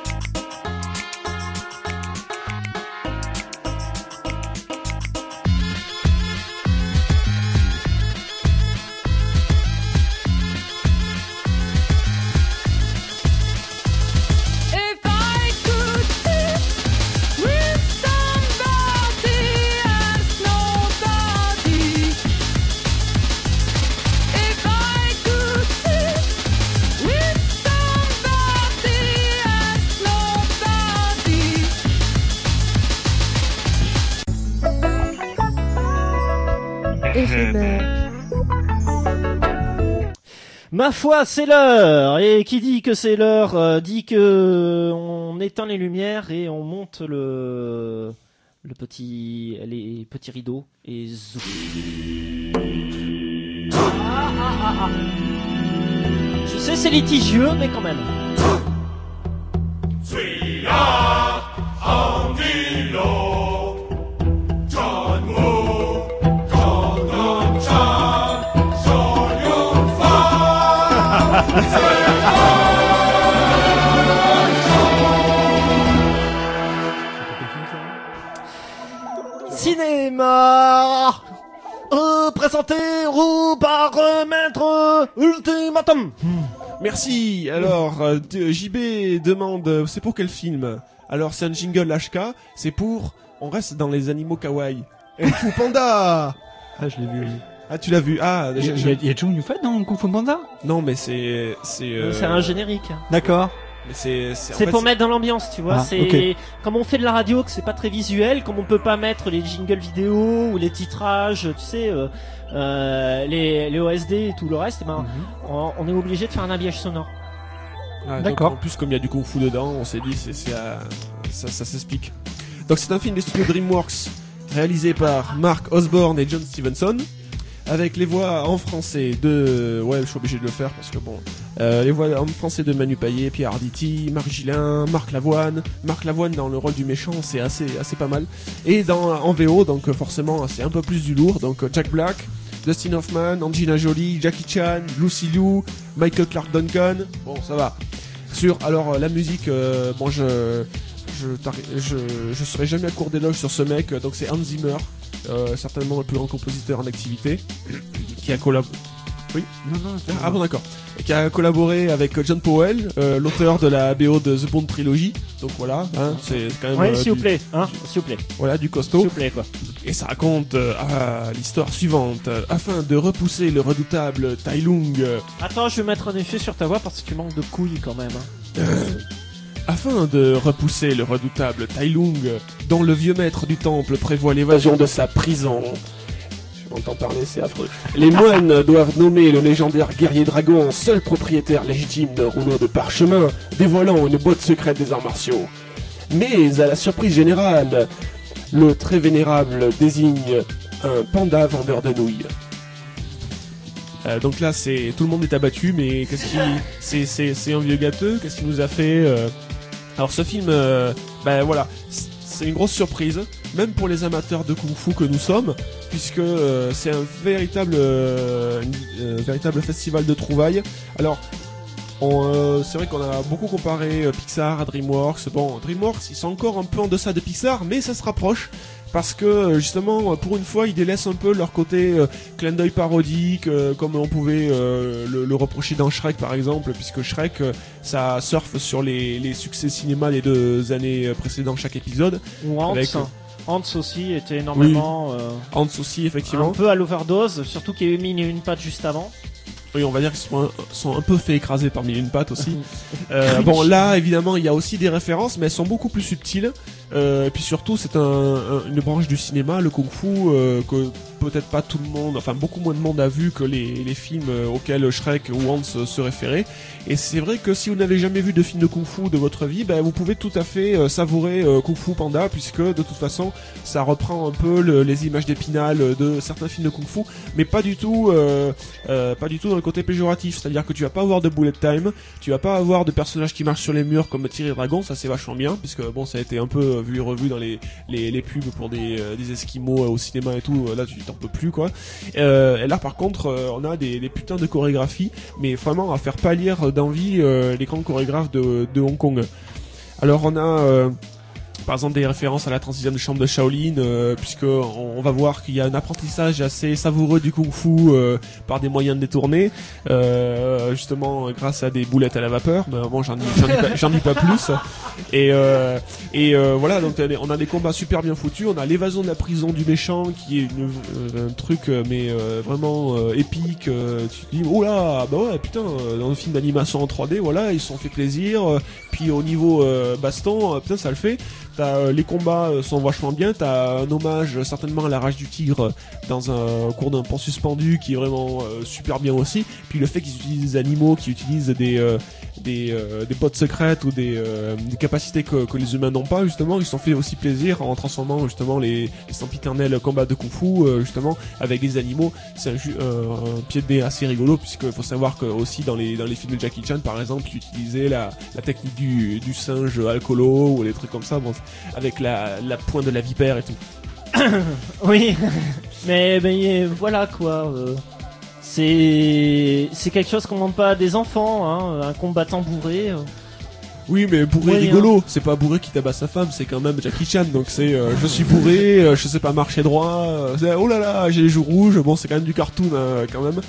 If I could sleep primaire. Ma foi, c'est l'heure. Et qui dit que c'est l'heure euh, dit que on éteint les lumières et on monte le le petit les petits rideaux et zou. Ah, ah, ah, ah. Je sais, c'est litigieux, mais quand même. Cinéma euh, présenté ou par euh, Maître Ultimatum. Merci. Alors, euh, de- J B demande, euh, c'est pour quel film? Alors, c'est un jingle H K, c'est pour... On reste dans les animaux kawaii. Kung Fu Panda. Ah, je l'ai vu. oui. Ah, tu l'as vu. Ah, Il y je- a, je- il y a Jung Yufat dans Kung Fu Panda? non, mais c'est... C'est, euh, C'est un générique. D'accord. mais c'est... C'est, en C'est fait, pour mettre dans l'ambiance, tu vois. Ah, c'est ok. comme on fait de la radio, que c'est pas très visuel, comme on peut pas mettre les jingles vidéo ou les titrages, tu sais, euh, euh, les, les O S D et tout le reste. Ben, Mhm. on, on est obligé de faire un habillage sonore. Ah, donc, D'accord. En plus, comme il y a du kung fu dedans, on s'est dit, c'est, c'est, euh, ça, ça s'explique. Donc, c'est un film des studios DreamWorks, réalisé par Mark Osborne et John Stevenson, avec les voix en français de... Ouais, je suis obligé de le faire parce que bon... Euh, les voix en français de Manu Payet, Pierre Arditi, Marc Gillin, Marc Lavoine. Marc Lavoine dans le rôle du méchant, c'est assez, assez pas mal. Et dans, en V O, donc forcément, c'est un peu plus du lourd. Donc Jack Black, Dustin Hoffman, Angelina Jolie, Jackie Chan, Lucy Liu, Michael Clark Duncan. Bon, ça va. Sur, alors, euh, la musique, euh, bon, je... Je, t'arri- je, je serai jamais à court d'éloge sur ce mec, donc c'est Hans Zimmer, euh, certainement le plus grand compositeur en activité, qui a collaboré. Oui. Non, non, Ah, ah bon, d'accord. Et qui a collaboré avec John Powell, euh, l'auteur de la B O de The Bond Trilogy. Donc voilà, hein, c'est quand même Ouais, euh, s'il vous du, plaît, hein, s'il vous plaît, voilà, du s'il costaud. vous plaît, quoi. Et ça raconte euh, ah, l'histoire suivante. Euh, Afin de repousser le redoutable Tai Lung, euh, Attends, je vais mettre un effet sur ta voix parce que tu manques de couilles quand même. Hein. Afin de repousser le redoutable Tai Lung, dont le vieux maître du temple prévoit l'évasion de sa prison. Je m'entends parler, c'est affreux. Les moines doivent nommer le légendaire guerrier dragon, seul propriétaire légitime d'un rouleau de parchemin, dévoilant une boîte secrète des arts martiaux. Mais, à la surprise générale, le très vénérable désigne un panda vendeur de nouilles. Euh, donc là, c'est tout le monde est abattu, mais qu'est-ce qui, c'est c'est c'est un vieux gâteux. Qu'est-ce qu'il nous a fait euh... Alors ce film, euh, ben voilà, c- c'est une grosse surprise, même pour les amateurs de kung-fu que nous sommes, puisque euh, c'est un véritable, euh, une- euh, véritable festival de trouvailles. Alors, on, euh, c'est vrai qu'on a beaucoup comparé euh, Pixar à DreamWorks. Bon, DreamWorks, ils sont encore un peu en deçà de Pixar, mais ça se rapproche. Parce que euh, justement, euh, pour une fois, ils délaissent un peu leur côté euh, clin d'œil parodique, euh, comme on pouvait euh, le, le reprocher dans Shrek par exemple, puisque Shrek, euh, ça surfe sur les, les succès cinéma des deux années euh, précédentes chaque épisode. Ou Hans. Avec, euh, Hans aussi était énormément. euh, Hans aussi, effectivement. un peu à l'overdose, surtout qu'il y a eu mille et une pattes juste avant. Oui, on va dire qu'ils sont un, sont un peu fait écraser par mille et une pattes aussi. Euh, bon, là, évidemment, il y a aussi des références, mais elles sont beaucoup plus subtiles. Euh, et puis surtout, c'est un, un- une branche du cinéma, le kung-fu, euh, que peut-être pas tout le monde, enfin beaucoup moins de monde a vu que les, les films euh, auxquels Shrek ou Hans euh, se référaient. Et c'est vrai que si vous n'avez jamais vu de film de kung-fu de votre vie, ben, vous pouvez tout à fait euh, savourer euh, Kung Fu Panda, puisque de toute façon, ça reprend un peu le- les images d'Épinal de certains films de kung-fu, mais pas du tout, euh, euh, pas du tout dans le côté péjoratif. C'est-à-dire que tu vas pas avoir de bullet time, tu vas pas avoir de personnages qui marchent sur les murs comme Thierry Dragon, ça c'est vachement bien, puisque bon, ça a été un peu vu et revu dans les, les, les pubs pour des, euh, des esquimaux euh, au cinéma et tout, euh, là tu t'en peux plus quoi. Euh, et là par contre, euh, on a des, des putains de chorégraphies, mais vraiment à faire pâlir d'envie euh, les grands chorégraphes de, de Hong Kong. Alors on a... Euh, par exemple des références à la trente-sixième chambre de Shaolin, euh, puisque on, on va voir qu'il y a un apprentissage assez savoureux du kung-fu euh, par des moyens détournés, euh, justement grâce à des boulettes à la vapeur. Mais bon, j'en dis, j'en dis pas, j'en dis pas plus. Et, euh, et euh, voilà, donc on a des combats super bien foutus. On a l'évasion de la prison du méchant qui est une, euh, un truc euh, mais euh, vraiment euh, épique. Euh, tu te dis oh là, bah ouais putain, euh, dans un film d'animation en trois D, voilà, ils se sont fait plaisir. Euh, puis au niveau euh, baston, euh, putain ça le fait. T'as, euh, les combats euh, sont vachement bien. T'as un hommage euh, certainement à la rage du tigre euh, dans un au cours d'un pont suspendu qui est vraiment euh, super bien aussi. Puis le fait qu'ils utilisent des animaux, qui utilisent des euh, des euh, des bottes secrètes ou des euh, des capacités que, que les humains n'ont pas, justement, ils se sont fait aussi plaisir en transformant justement les, les sempiternels combats de kung-fu euh, justement avec des animaux. C'est un, ju- euh, un pied de nez assez rigolo, puisque faut savoir que aussi dans les dans les films de Jackie Chan par exemple, ils utilisaient la la technique du du singe alcoolo ou des trucs comme ça, bon, avec la la pointe de la vipère et tout. Oui, mais, mais voilà quoi. Euh, c'est c'est quelque chose qu'on demande pas à des enfants, hein, un combattant bourré. Euh. Oui, mais bourré Ouais, rigolo, hein. c'est pas bourré qui tabasse sa femme, c'est quand même Jackie Chan, donc c'est euh, je suis bourré, euh, je sais pas marcher droit, euh, c'est, oh là là, j'ai les joues rouges, bon c'est quand même du cartoon hein, quand même.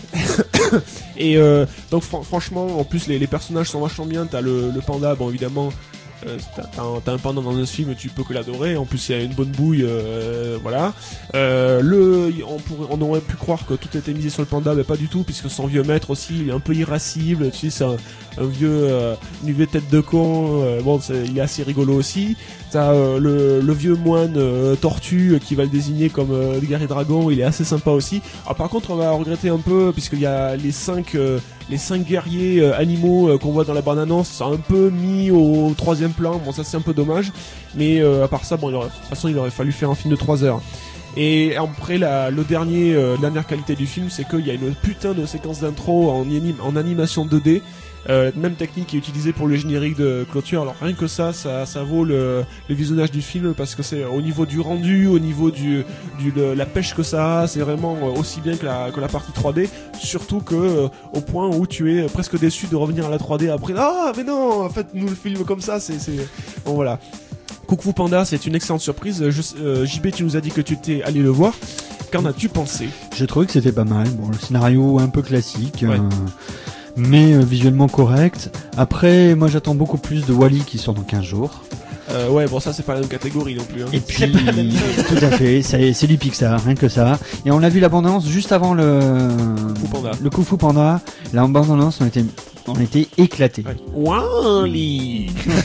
Et euh, donc fr- franchement, en plus les, les personnages sont vachement bien, t'as le, le panda, bon évidemment. Euh, t'as, t'as, un, t'as un panda dans un film, tu peux que l'adorer. En plus, il y a une bonne bouille, euh, voilà. Euh, le, on pourrait, on aurait pu croire que tout était misé sur le panda, mais pas du tout, puisque son vieux maître aussi, il est un peu irascible. Tu sais, c'est un, un vieux, euh, une vieille tête de con. Euh, bon, c'est, il est assez rigolo aussi. T'as euh, le, le vieux moine euh, tortue euh, qui va le désigner comme euh, le guerrier dragon. Il est assez sympa aussi. Alors, par contre, on va regretter un peu, puisqu'il y a les cinq. Euh, les cinq guerriers euh, animaux euh, qu'on voit dans la bande-annonce sont un peu mis au troisième plan. Bon, ça c'est un peu dommage, mais euh, à part ça, bon, il aurait, de toute façon, il aurait fallu faire un film de trois heures. Et après, la le dernier, euh, dernière qualité du film, c'est qu'il y a une putain de séquence d'intro en, anim- en animation deux D. Euh, même technique qui est utilisée pour le générique de clôture. Alors rien que ça, ça, ça vaut le, le visionnage du film, parce que c'est au niveau du rendu, au niveau du, du de la pêche que ça a, c'est vraiment aussi bien que la, que la partie trois D. Surtout que euh, au point où tu es presque déçu de revenir à la trois D après. Ah mais non, en fait nous le film comme ça, c'est c'est bon voilà. Kung Fu Panda, c'est une excellente surprise. Je, euh, J B, tu nous as dit que tu étais allé le voir. Qu'en as-tu pensé? J'ai trouvé que c'était pas mal. Bon, le scénario un peu classique. Ouais. Euh... mais euh, visuellement correct. Après, moi j'attends beaucoup plus de Wall-E qui sort dans quinze jours. Euh, ouais, bon ça c'est pas la même catégorie non plus. Hein. Et puis, tout à fait, c'est, c'est du Pixar, rien que ça. Et on a vu l'abondance juste avant le Fu Panda. le Kung Fu Panda. L'abondance, on était, on était éclatés. Ouais. Wall-E.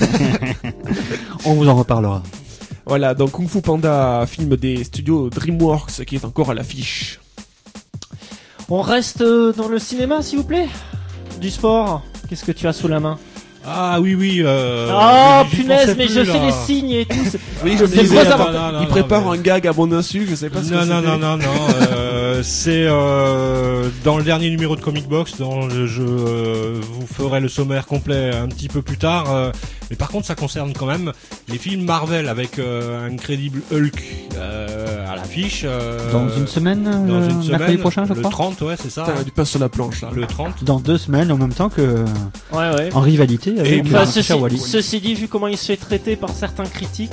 On vous en reparlera. Voilà, donc Kung Fu Panda, film des studios DreamWorks qui est encore à l'affiche. On reste euh, dans le cinéma, s'il vous plaît. Du sport. Qu'est-ce que tu as sous la main? Ah oui, oui. Euh, Oh j'y punaise, pensais mais plus, je là. fais les signes et tout. C'est- Oui, je me C'est disais, quoi ça, attends, non, non, il non, prépare mais- un gag à mon insu, je sais pas ce que Non, non, c'était. non, non, non, euh, c'est euh, dans le dernier numéro de Comic Box, dont je, je euh, vous ferai le sommaire complet un petit peu plus tard. Euh, mais par contre, ça concerne quand même les films Marvel avec euh, un crédible Hulk euh, à l'affiche. Euh, Dans une semaine, dans euh, une semaine, mercredi prochain, je le crois. trente, ouais, c'est ça. Putain, hein. du pain sur la planche là. Le trente. Dans deux semaines, en même temps que Ouais, ouais. en rivalité avec Et le Enfin, cher ceci, Wall-E. ceci dit, vu comment il se fait traiter par certains critiques,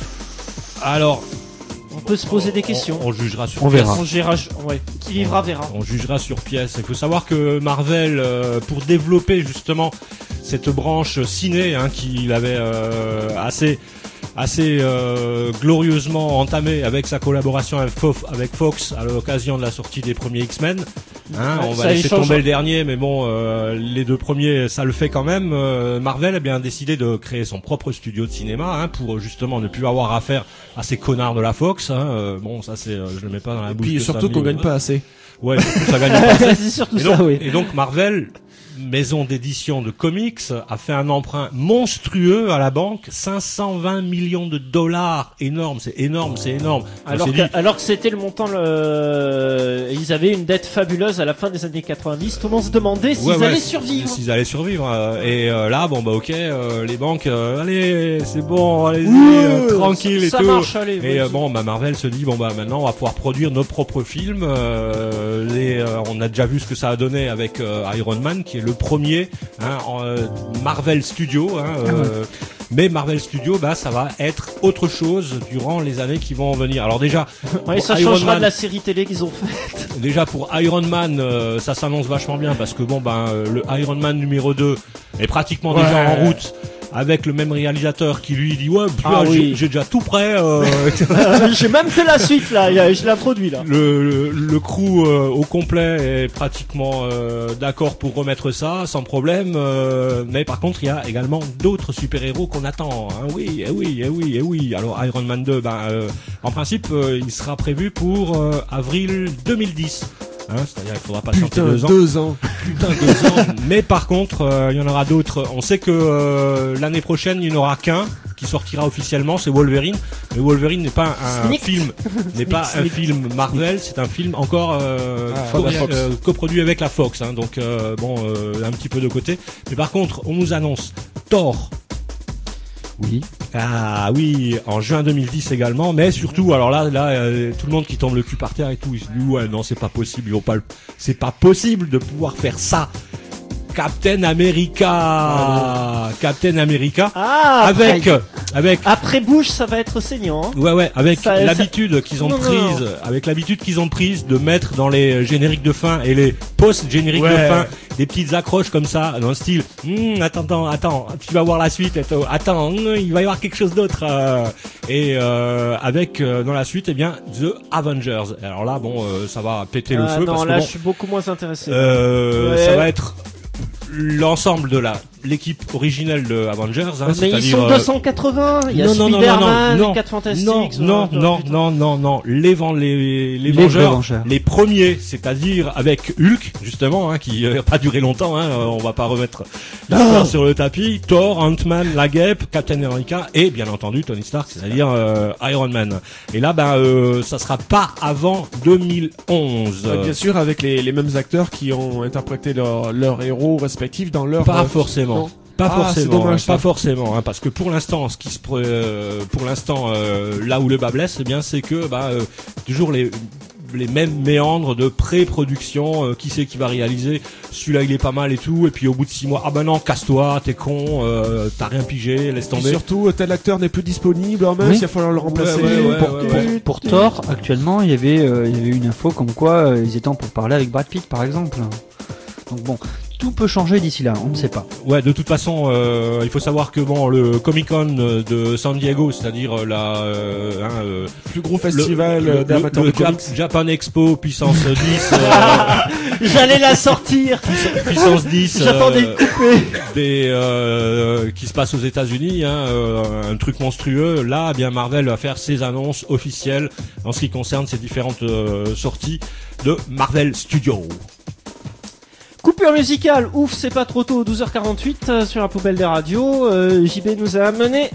Alors, on peut se poser des questions. on, on jugera sur On pièce. verra. On gérera, ouais. Qui vivra verra. On jugera sur pièce. Il faut savoir que Marvel, euh, pour développer justement cette branche ciné, hein, qu'il avait euh, assez, assez euh, glorieusement entamée avec sa collaboration avec Fox, avec Fox à l'occasion de la sortie des premiers X-Men. Hein, Ouais, on ça, va il laisser change. tomber le dernier, mais bon, euh, les deux premiers, ça le fait quand même. Euh, Marvel a bien décidé de créer son propre studio de cinéma, hein, pour justement ne plus avoir affaire à ces connards de la Fox. Hein. Euh, bon, ça c'est, euh, je le mets pas dans la Et bouche. puis de surtout Sam qu'on Neill. gagne pas assez. Ouais, surtout ça gagne pas assez. C'est surtout Et ça, donc, oui. et donc Marvel, maison d'édition de comics, a fait un emprunt monstrueux à la banque, cinq cent vingt millions de dollars, énorme, c'est énorme, c'est énorme. On Alors s'est que, dit, alors que c'était le montant, le... ils avaient une dette fabuleuse à la fin des années quatre-vingt-dix. Tout le monde se demandait s'ils ouais, ouais, allaient survivre. S'ils allaient survivre. euh, Et euh, là, bon bah ok, euh, les banques, euh, allez, c'est bon, allez-y, Oui, euh, tranquille et ça tout. marche, allez. Et vas-y. euh, bon, bah Marvel se dit bon bah maintenant on va pouvoir produire nos propres films. Euh, les, euh, on a déjà vu ce que ça a donné avec euh, Iron Man, qui est le premier hein, en, euh, Marvel Studio. Hein, euh, mais Marvel Studio, bah ça va être autre chose durant les années qui vont en venir. Alors déjà, Ouais, pour ça Iron changera Man- de la série télé qu'ils ont faite. Déjà pour Iron Man, euh, ça s'annonce vachement bien parce que bon ben euh, le Iron Man numéro deux est pratiquement Ouais. déjà en route avec le même réalisateur qui lui dit ouais, puis, Ah ah, j'ai, oui. j'ai déjà tout prêt. Euh, Euh, J'ai même fait la suite là, y a- je l'ai produit là. le, le, le crew euh, au complet est pratiquement euh, d'accord pour remettre ça sans problème. Euh, mais par contre, il y a également d'autres super-héros qu'on attend. Hein. Oui, eh oui, eh oui, eh oui. Alors Iron Man deux, ben, euh, en principe, euh, il sera prévu pour euh, avril deux mille dix. Hein, c'est-à-dire il faudra patienter Putain, deux ans. deux ans. Putain, deux ans. Mais par contre, euh, il y en aura d'autres. On sait que euh, l'année prochaine, il n'y en aura qu'un qui sortira officiellement, c'est Wolverine. Mais Wolverine n'est pas un Sneak. film, n'est pas un Sneak. film Marvel, c'est un film encore euh, Ah, co- la Fox. euh, coproduit avec la Fox. Hein, donc euh, bon, euh, un petit peu de côté. Mais par contre, on nous annonce Thor. Oui. Ah oui, en juin deux mille dix également, mais surtout, alors là, là, euh, tout le monde qui tombe le cul par terre et tout, il se dit ouais, non, c'est pas possible, ils vont pas, le... c'est pas possible de pouvoir faire ça. Captain America, Captain America, Ah, avec, après, avec, après Bush, ça va être saignant. Hein. ouais, ouais, avec Ça- l'habitude qu'ils ont Non, non, prise, avec l'habitude qu'ils ont prise de mettre dans les génériques de fin et les post-génériques Ouais. de fin des petites accroches comme ça, dans le style, Hum, attends, attends, attends, tu vas voir la suite, attends, attends, hum, il va y avoir quelque chose d'autre, euh, et euh, avec euh, dans la suite, eh bien, The Avengers. Alors là, bon, euh, ça va péter le Ah, feu non, parce là, que je bon, suis beaucoup moins intéressé. euh, Ouais. ça va être l'ensemble de la l'équipe originelle de Avengers, hein, mais ils c'est-à-dire sont euh, deux cent quatre-vingts, il y a non, non, non, Spider-Man, non, non, les quatre Fantastiques. non, ce non, genre de- non, putain. non, non, non, les Ven- les, les Les Vengeurs, Vengeurs. les premiers, c'est-à-dire avec Hulk, justement, hein, qui n'a pas duré longtemps, hein, euh, on va pas remettre l'histoire sur le tapis, Thor, Ant-Man, la Guêpe, Captain America et bien entendu Tony Stark, c'est-à-dire euh, Iron Man. Et là, ben, euh, ça sera pas avant deux mille onze. Ouais, bien sûr, avec les, les mêmes acteurs qui ont interprété leurs leurs héros respectifs dans leur. Pas euh, forcément. non. Pas Ah, forcément, c'est dommage, hein, pas ça. forcément, hein, parce que pour l'instant, ce qui se, pre- euh, pour l'instant, euh, là où le bas blesse, eh bien, c'est que, bah, euh, toujours les les mêmes méandres de pré-production, euh, qui c'est qui va réaliser, celui-là il est pas mal et tout, et puis au bout de six mois, ah ben non, casse-toi, t'es con, euh, t'as rien pigé, laisse Et tomber. surtout, tel acteur n'est plus disponible, en mince, Oui. il va falloir le remplacer. Ouais, ouais, ouais, pour, ouais, pour, ouais. pour Thor, actuellement, il y avait, euh, il y avait une info comme quoi euh, ils étaient en pour parler avec Brad Pitt, par exemple. Donc bon, tout peut changer d'ici là, on ne sait pas. Ouais, de toute façon, euh, il faut savoir que bon, le Comic Con de San Diego, c'est-à-dire la, euh, hein, euh, Plus gros festival le, euh, le, d'amateurs le de comics. Jap- Japan Expo puissance dix, euh, J'allais la sortir. puissance dix, J'attendais euh, le couper. des euh, qui se passe aux États-Unis, hein, euh, un truc monstrueux. Là, eh bien Marvel va faire ses annonces officielles en ce qui concerne ces différentes euh, sorties de Marvel Studios. Coupure musicale, ouf, c'est pas trop tôt, douze heures quarante-huit euh, sur la poubelle des radios. Euh, J B nous a amené,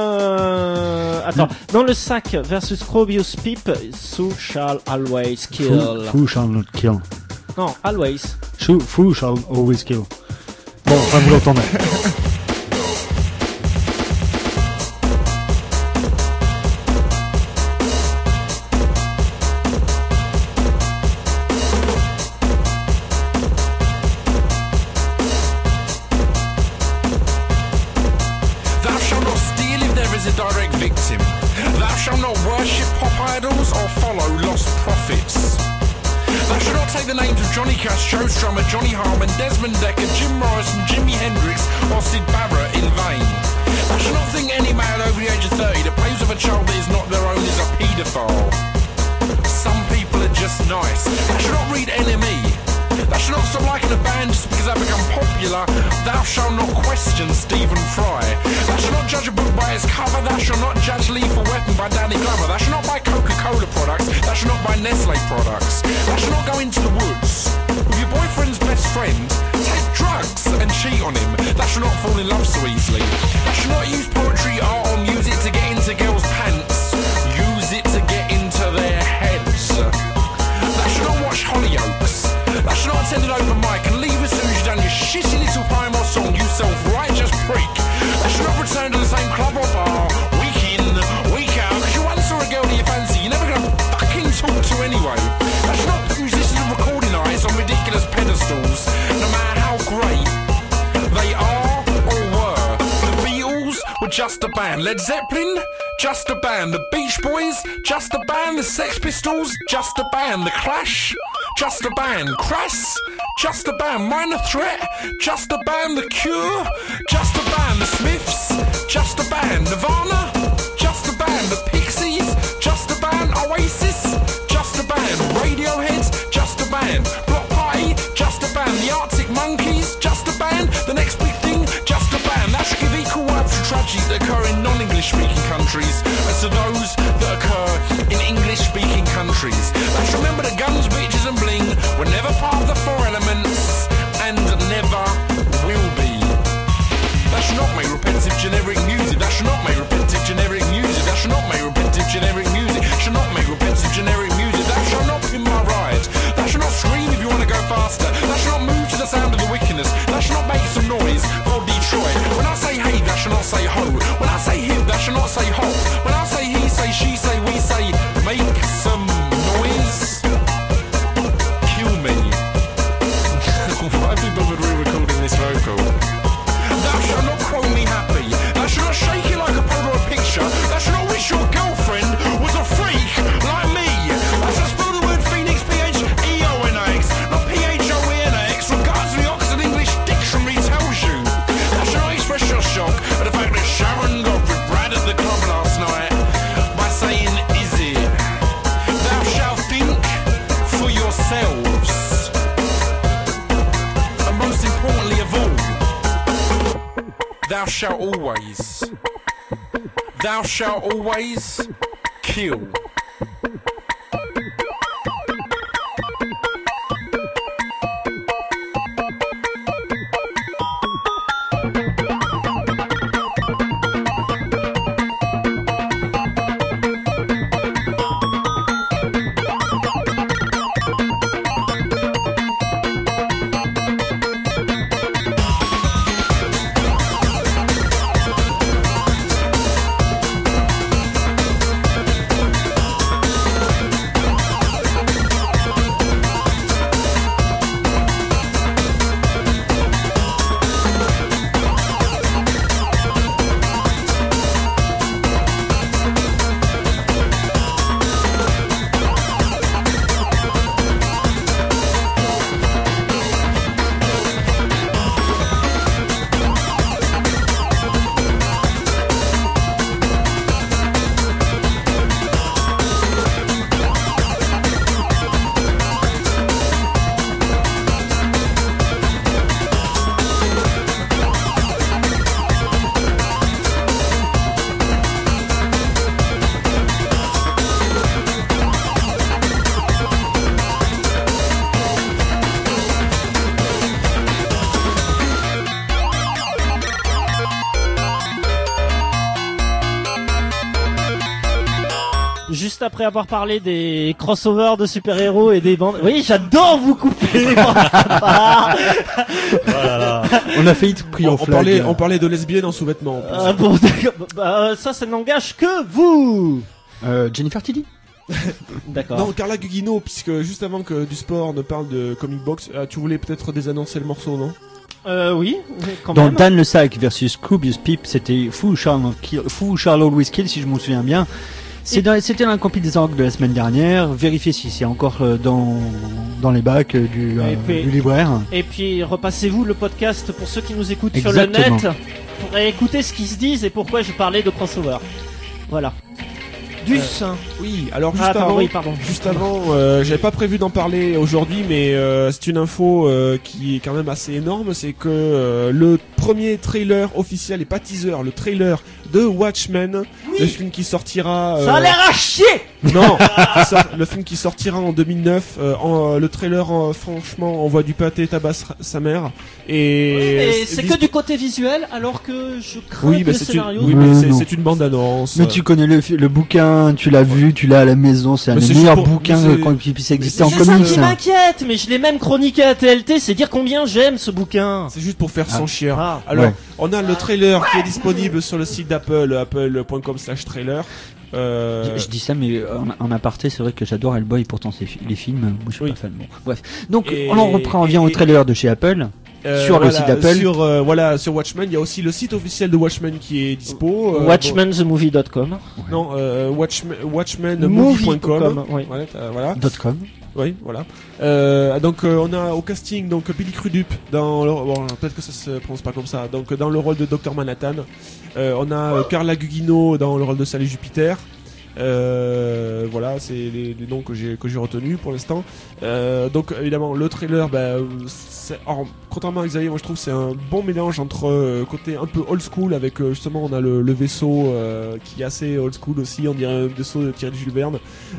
euh, attends, dans le sac versus Crobius Pip, So shall always kill. Who, who shall not kill? Non, always. Who, who shall always kill? Bon, enfin vous l'entendez. Thou shalt not steal if there is a direct victim. Thou shalt not worship pop idols or follow lost prophets. Thou shalt not take the names of Johnny Cash, Joe Strummer, Johnny Harmon, Desmond Decker, Jim Morrison, Jimi Hendrix or Sid Barrett in vain. Thou shalt not think any man over the age of thirty that plays with a child that is not their own is a paedophile. Some people are just nice. Thou shalt not read N M E. Thou shalt not stop liking a band just because they become popular. Thou shalt not question Stephen Fry. Thou shalt not judge a book by its cover. Thou shalt not judge Lethal Weapon by Danny Glover. Thou shalt not buy Coca-Cola products. Thou shalt not buy Nestle products. Thou shalt not go into the woods with your boyfriend's best friend, take drugs and cheat on him. Thou shalt not fall in love so easily. Thou shalt not use poetry, art or music to get into girls' pants. Use it to get into their heads. Thou shalt not watch Hollyoaks. Thou shalt not attend an open mic and leave as soon as you've done your shitty little poem or song, you self-righteous prick. Thou shalt not return to the same club or bar, week in, week out, cause you once saw a girl that you fancy, you're never gonna fucking talk to anyway. Thou shalt not put musicians with recording eyes on ridiculous pedestals, no matter how great they are or were. The Beatles were just a band. Led Zeppelin, just a band. The Beach Boys, just a band. The Sex Pistols, just a band. The Clash, just a band. Crass, just a band. Minor Threat, just a band. The Cure, just a band. The Smiths, just a band. Nirvana, just a band. The Pixies, just a band. Oasis, just a band. Radiohead, just a band. Block Party, just a band. The Arctic Monkeys, just a band. The next big thing, just a band. That should give equal worth to tragedies that occur in non-English speaking countries as to those that occur in English speaking countries. Let's remember that guns, bitches and bling were never part of the four elements and never will be. That should not make repetitive generic music. That should not make repetitive generic music. That should not make repetitive generic music. Should not make repetitive generic music. That shall not be my ride. That should not scream if you want to go faster. That should not move to the sound of the wickedness. That should not make some noise for Detroit. When I say hey, that should not say ho. When I say him, that should not say hop. When I say he, say she, say we, say make some noise. Kill me. Why have we bothered re-recording this vocal? Thou shalt not quote me happy. Thou shalt not shake it like a Polaroid picture. Thou shalt not wish your girlfriend was a freak like me. Thou shalt spell the word Phoenix P H E O N X, not P H O E N X, regardless of the Oxford English Dictionary tells you. Thou shalt not express your shock at the fact that Sharon got with Brad at the club last night by saying, is it? Thou shalt think for yourselves. And most importantly of all, thou shalt always, thou shalt always kill. Juste après avoir parlé des crossovers de super-héros et des bandes. Oui, j'adore vous couper. Voilà. On a failli pris en on, on flag. parlait, on parlait de lesbiennes en sous-vêtements. en plus. Ah bon, d'accord. Bah, ça, ça n'engage que vous. Euh, Jennifer Tilly. D'accord. Non, Carla Gugino, puisque juste avant que du sport ne parle de comic box, euh, tu voulais peut-être désannoncer le morceau, non? Euh, oui, quand Dans même. Dan le Sac versus Scoobius Pip, c'était Fou Charles Kill, Fou Charles Always Kill, si je me souviens bien. C'est dans- C'était dans la compil des orgues de la semaine dernière. Vérifiez si c'est encore euh, dans dans les bacs euh, du, euh, Et puis- du libraire. Et puis repassez-vous le podcast pour ceux qui nous écoutent Exactement. sur le net pour écouter ce qu'ils se disent et pourquoi je parlais de crossover. Voilà. Dus. Oui, alors juste Ah, attends, avant, oui, pardon. juste avant, euh, j'avais pas prévu d'en parler aujourd'hui, mais euh, c'est une info euh, qui est quand même assez énorme, c'est que euh, le premier trailer officiel et pas teaser, le trailer de Watchmen, le film qui sortira. euh, Ça a l'air à chier. Non, qui sort- le film qui sortira en deux mille neuf. Euh, en, euh, le trailer, euh, franchement, envoie du pâté, tabasse sa mère. Et Et c'est que du côté visuel, alors que je crains Oui, que mais le c'est une, scénario. oui, Euh, mais c'est, non. c'est une bande annonce. Mais tu connais le, fi- le bouquin, tu l'as vu, tu l'as à la maison, c'est un Mais des c'est meilleurs juste pour- bouquins mais c'est- qu'on puisse exister mais en C'est ça comics. qui hein. m'inquiète, mais je l'ai même chroniqué à T L T, c'est dire combien j'aime ce bouquin. C'est juste pour faire son chien. Ah. Alors, Ouais. on a le trailer qui est disponible sur le site d'Apple, apple point com slash trailer. Euh, Je, je dis ça, mais en, en aparté, c'est vrai que j'adore Hellboy, pourtant c'est fi- les films, moi je suis Oui. pas fan. Bon, bref. Donc, Et- on en reprend, on vient au et- trailer de chez Apple. Euh, Sur le voilà, site d'Apple. Sur, euh, voilà, sur Watchmen, il y a aussi le site officiel de Watchmen qui est dispo. Euh, Watchmen the movie dot com. bon, non, euh, Watchmen, watchmen movie point com. Movie point com, oui. Voilà, t'as- voilà. Dot com. Oui, voilà. Euh, donc euh, on a au casting donc Billy Crudup dans le, bon, peut-être que ça se prononce pas comme ça. Donc dans le rôle de docteur Manhattan. Euh, on a euh, Carla Gugino dans le rôle de Sally Jupiter. Euh, voilà, c'est les, les noms que j'ai que j'ai retenus pour l'instant. Euh, donc évidemment le trailer, bah, c'est, alors, contrairement à Xavier, moi je trouve que c'est un bon mélange entre euh, côté un peu old school avec euh, justement on a le, le vaisseau euh, qui est assez old school aussi, on dirait un vaisseau tiré de Jules Verne,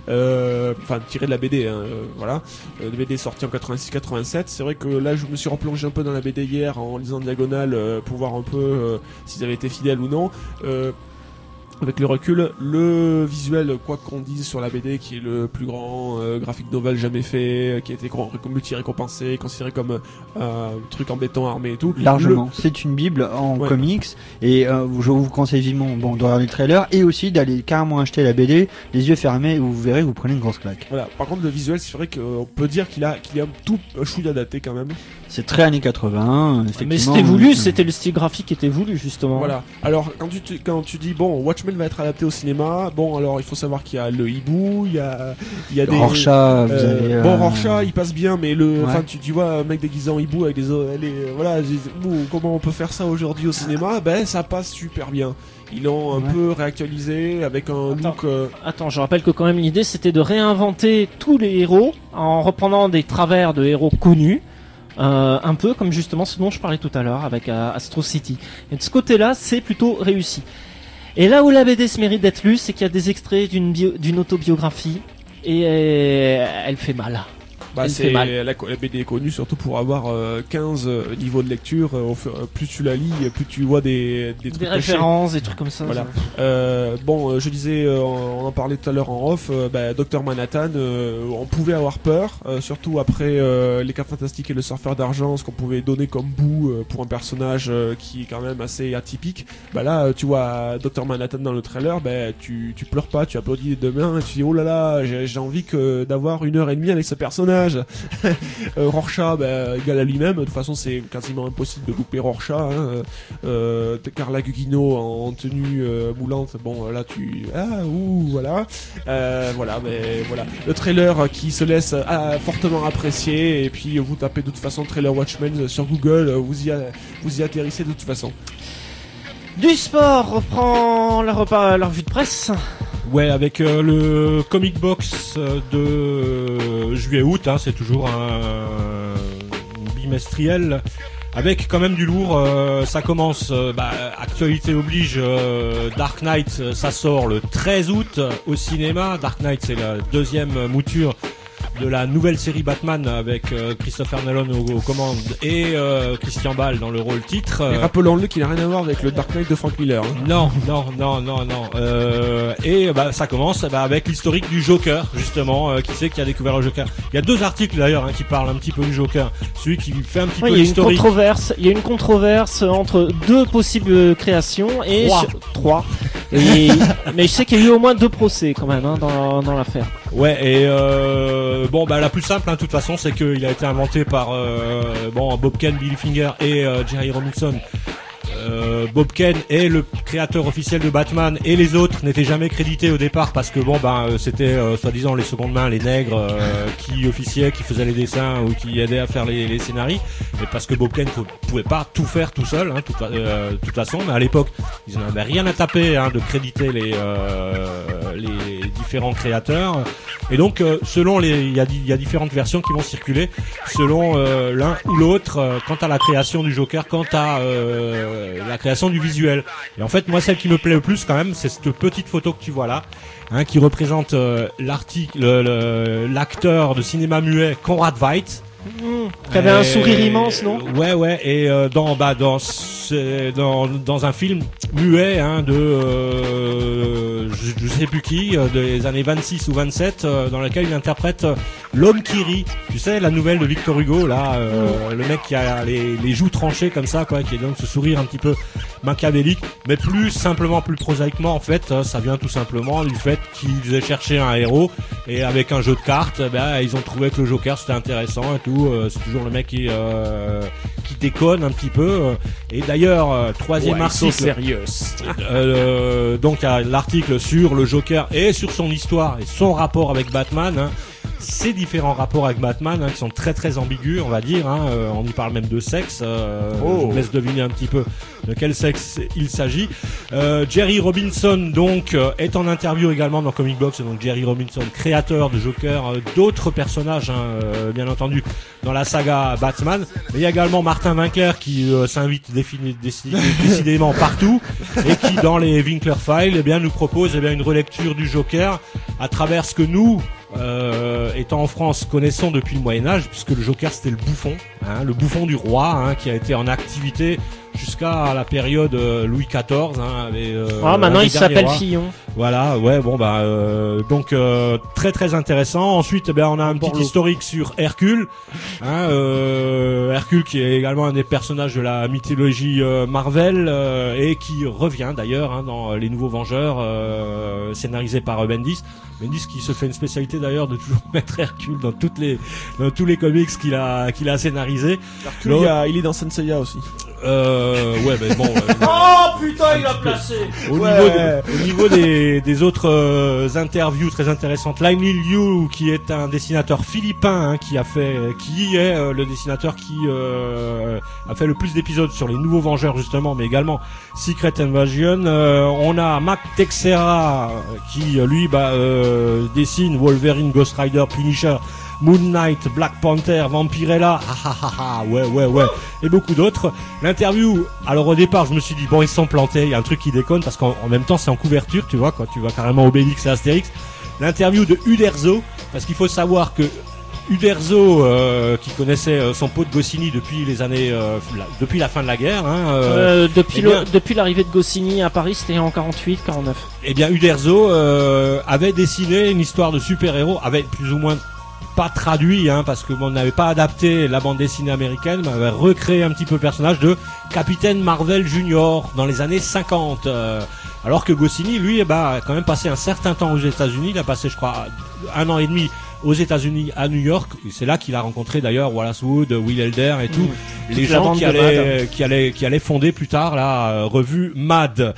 euh, enfin tiré de la B D, hein, euh, voilà, euh, le B D sorti en quatre-vingt-six quatre-vingt-sept. C'est vrai que là je me suis replongé un peu dans la B D hier en lisant en diagonale euh, pour voir un peu euh, s'ils avaient été fidèles ou non. Euh, Avec le recul, le visuel, quoi qu'on dise sur la B D, qui est le plus grand euh, graphic novel jamais fait, qui a été multi-récompensé, considéré comme euh, un truc en béton armé et tout. Largement. Le... C'est une bible en ouais. comics et euh, je vous conseille vivement bon, de regarder le trailer et aussi d'aller carrément acheter la B D, les yeux fermés, où vous verrez que vous prenez une grosse claque. Voilà. Par contre, le visuel, c'est vrai qu'on peut dire qu'il a, qu'il a tout un chouïa daté quand même. C'est très années quatre-vingts, effectivement. Mais c'était voulu, c'était le style graphique qui était voulu, justement. Voilà. Alors, quand tu, quand tu dis, bon, Watchmen va être adapté au cinéma, bon, alors, il faut savoir qu'il y a le hibou, il y a, il y a des... Rorschach, euh, vous avez... Euh... Bon, Rorschach, il passe bien, mais le, ouais. enfin, tu, tu vois, un mec déguisé en hibou avec des, les, voilà, dis, ouh, comment on peut faire ça aujourd'hui au cinéma? Ben, ça passe super bien. Ils l'ont un ouais. peu réactualisé avec un attends, look... Euh... Attends, je rappelle que quand même l'idée, c'était de réinventer tous les héros en reprenant des travers de héros connus. Euh, un peu comme justement ce dont je parlais tout à l'heure avec euh, Astro City. Et de ce côté-là, c'est plutôt réussi. Et là où la B D se mérite d'être lue, c'est qu'il y a des extraits d'une, bio, d'une autobiographie et euh, elle fait mal. Bah, elle c'est fait mal. La, la B D est connue surtout pour avoir euh, quinze euh, niveaux de lecture. Euh, plus tu la lis, plus tu vois des, des, trucs des références, des trucs comme ça. Voilà. Euh, bon, euh, je disais, euh, on en parlait tout à l'heure en off, euh, bah, docteur Manhattan, euh, on pouvait avoir peur, euh, surtout après euh, les Quatre Fantastiques et le Surfeur d'Argent, ce qu'on pouvait donner comme bout euh, pour un personnage euh, qui est quand même assez atypique. Bah là, euh, tu vois docteur Manhattan dans le trailer, bah, tu, tu pleures pas, tu applaudis les deux mains et tu dis oh là là, j'ai, j'ai envie que d'avoir une heure et demie avec ce personnage. euh, Rorschach, bah, égal à lui-même. De toute façon, c'est quasiment impossible de louper Rorschach. Hein. Euh, Carla Gugino en tenue euh, moulante. Bon, là, tu ah ouh, voilà, euh, voilà, mais voilà. Le trailer qui se laisse ah, fortement apprécier. Et puis vous tapez de toute façon trailer Watchmen sur Google, vous y a, vous y atterrissez de toute façon. Du sport reprend la, repas, la revue de presse. Ouais, avec euh, le comic box de euh, juillet-août, hein, c'est toujours un, un bimestriel. Avec quand même du lourd, euh, ça commence, euh, bah, actualité oblige, euh, Dark Knight, euh, ça sort le treize août au cinéma. Dark Knight, c'est la deuxième mouture de la nouvelle série Batman avec euh, Christopher Nolan aux, aux commandes et euh, Christian Bale dans le rôle titre. Et rappelons-le qu'il n'a rien à voir avec le Dark Knight de Frank Miller. Hein. Non, non, non, non, non. Euh, et bah, ça commence bah, avec l'historique du Joker, justement. Euh, qui c'est qui a découvert le Joker? Il y a deux articles d'ailleurs hein, qui parlent un petit peu du Joker. Celui qui fait un petit oui, peu l'historique. Il y a une controverse. Il y a une controverse entre deux possibles créations et trois. Sur... trois. Et... mais je sais qu'il y a eu au moins deux procès quand même hein, dans, dans l'affaire. Ouais, et euh, bon, bah la plus simple, hein, de toute façon, c'est qu'il a été inventé par euh, bon Bob Kane, Billy Finger et euh, Jerry Robinson. Euh, Bob Kane est le créateur officiel de Batman et les autres n'étaient jamais crédités au départ parce que bon ben euh, c'était euh, soi-disant les secondes mains, les nègres euh, qui officiaient, qui faisaient les dessins ou qui aidaient à faire les, les scénarios. Et parce que Bob Kane ne pouvait pas tout faire tout seul, hein, tout, euh, de toute façon. Mais à l'époque, ils n'avaient rien à taper hein, de créditer les euh, les différents créateurs. Et donc euh, selon les, il y a il y a différentes versions qui vont circuler selon euh, l'un ou l'autre euh, quant à la création du Joker, quant à euh, la création du visuel. Et en fait, moi, celle qui me plaît le plus, quand même, c'est cette petite photo que tu vois là, hein, qui représente euh, l'article, le, le, l'acteur de cinéma muet Conrad Veidt. Mmh, qui avait un sourire immense, non? Ouais, ouais. Et euh, dans, bah, dans, dans, dans un film muet, hein, de, euh, je, je sais plus qui, euh, des années vingt-six ou vingt-sept, euh, dans lequel il interprète euh, l'homme qui rit. Tu sais, la nouvelle de Victor Hugo, là, euh, mmh. le mec qui a les, les joues tranchées comme ça, quoi, qui est donc ce sourire un petit peu machiavélique, mais plus simplement, plus prosaïquement, en fait, euh, ça vient tout simplement du fait qu'ils aient cherché un héros et avec un jeu de cartes, ben, ils ont trouvé que le Joker c'était intéressant et tout. Euh, c'est toujours le mec qui, euh, qui déconne un petit peu. euh, Et d'ailleurs, euh, troisième Ouais, ils sont article. sérieux. Euh, donc il y a l'article sur le Joker et sur son histoire et son rapport avec Batman. Hein. Ces différents rapports avec Batman hein, qui sont très très ambigus, on va dire. Hein. Euh, on y parle même de sexe. Euh, Oh. Je vous laisse deviner un petit peu de quel sexe il s'agit. Euh, Jerry Robinson donc euh, est en interview également dans Comic Box. Donc Jerry Robinson, créateur de Joker, euh, d'autres personnages, hein, euh, bien entendu, dans la saga Batman. Mais il y a également Martin Winkler qui euh, s'invite défini- déci- décidément partout et qui, dans les Winkler Files, eh bien, nous propose eh bien une relecture du Joker à travers ce que nous, euh, étant en France, connaissons depuis le Moyen-Âge, puisque le Joker c'était le bouffon, hein, le bouffon du roi, hein, qui a été en activité jusqu'à la période euh, Louis quatorze. Hein, avec, euh, Ah, un maintenant des il derniers s'appelle rois. Fillon. Voilà, ouais, bon bah euh, donc euh, très très intéressant. Ensuite, eh bien, on a un petit historique sur Hercule, hein, euh, Hercule qui est également un des personnages de la mythologie euh, Marvel euh, et qui revient d'ailleurs hein, dans les Nouveaux Vengeurs, euh, scénarisé par euh, Bendis. Bendis qui se fait une spécialité d'ailleurs de toujours mettre Hercule dans toutes les dans tous les comics qu'il a qu'il a scénarisé. Hercule, il, y a- il est dans Senseiya aussi. Euh, ouais, mais bon. euh, Oh putain, il l'a placé. Au Ouais. niveau, des, au niveau des, des autres euh, interviews très intéressantes, Line Liu, qui est un dessinateur philippin, hein, qui a fait, qui est euh, le dessinateur qui euh, a fait le plus d'épisodes sur les Nouveaux Vengeurs justement, mais également Secret Invasion. Euh, on a Mac Texera qui euh, lui bah, euh, dessine Wolverine, Ghost Rider, Punisher, Moon Knight, Black Panther, Vampirella, ah ah ah ah, ouais ouais ouais, et beaucoup d'autres. L'interview, alors au départ je me suis dit bon ils se sont plantés, il y a un truc qui déconne parce qu'en en même temps c'est en couverture, tu vois quoi, tu vois carrément Obélix et Astérix. L'interview de Uderzo, parce qu'il faut savoir que Uderzo, euh, qui connaissait euh, son pote Goscinny depuis les années, euh, la, depuis la fin de la guerre, hein, euh, Euh, depuis eh le- bien- depuis l'arrivée de Goscinny à Paris, c'était en quarante-huit quarante-neuf. eh bien Uderzo euh, avait dessiné une histoire de super-héros, avait plus ou moins pas traduit, hein, parce que bon, on n'avait pas adapté la bande dessinée américaine, mais avait recréé un petit peu le personnage de Capitaine Marvel Junior dans les années cinquante. Euh, alors que Goscinny, lui, eh ben, a quand même passé un certain temps aux États-Unis. Il a passé, je crois, un an et demi aux États-Unis, à New York. Et c'est là qu'il a rencontré d'ailleurs Wallace Wood, Will Elder et tout, Mmh. les Toute la gens bande qui de allaient, Mad. qui allaient, qui allaient fonder plus tard la euh, revue Mad.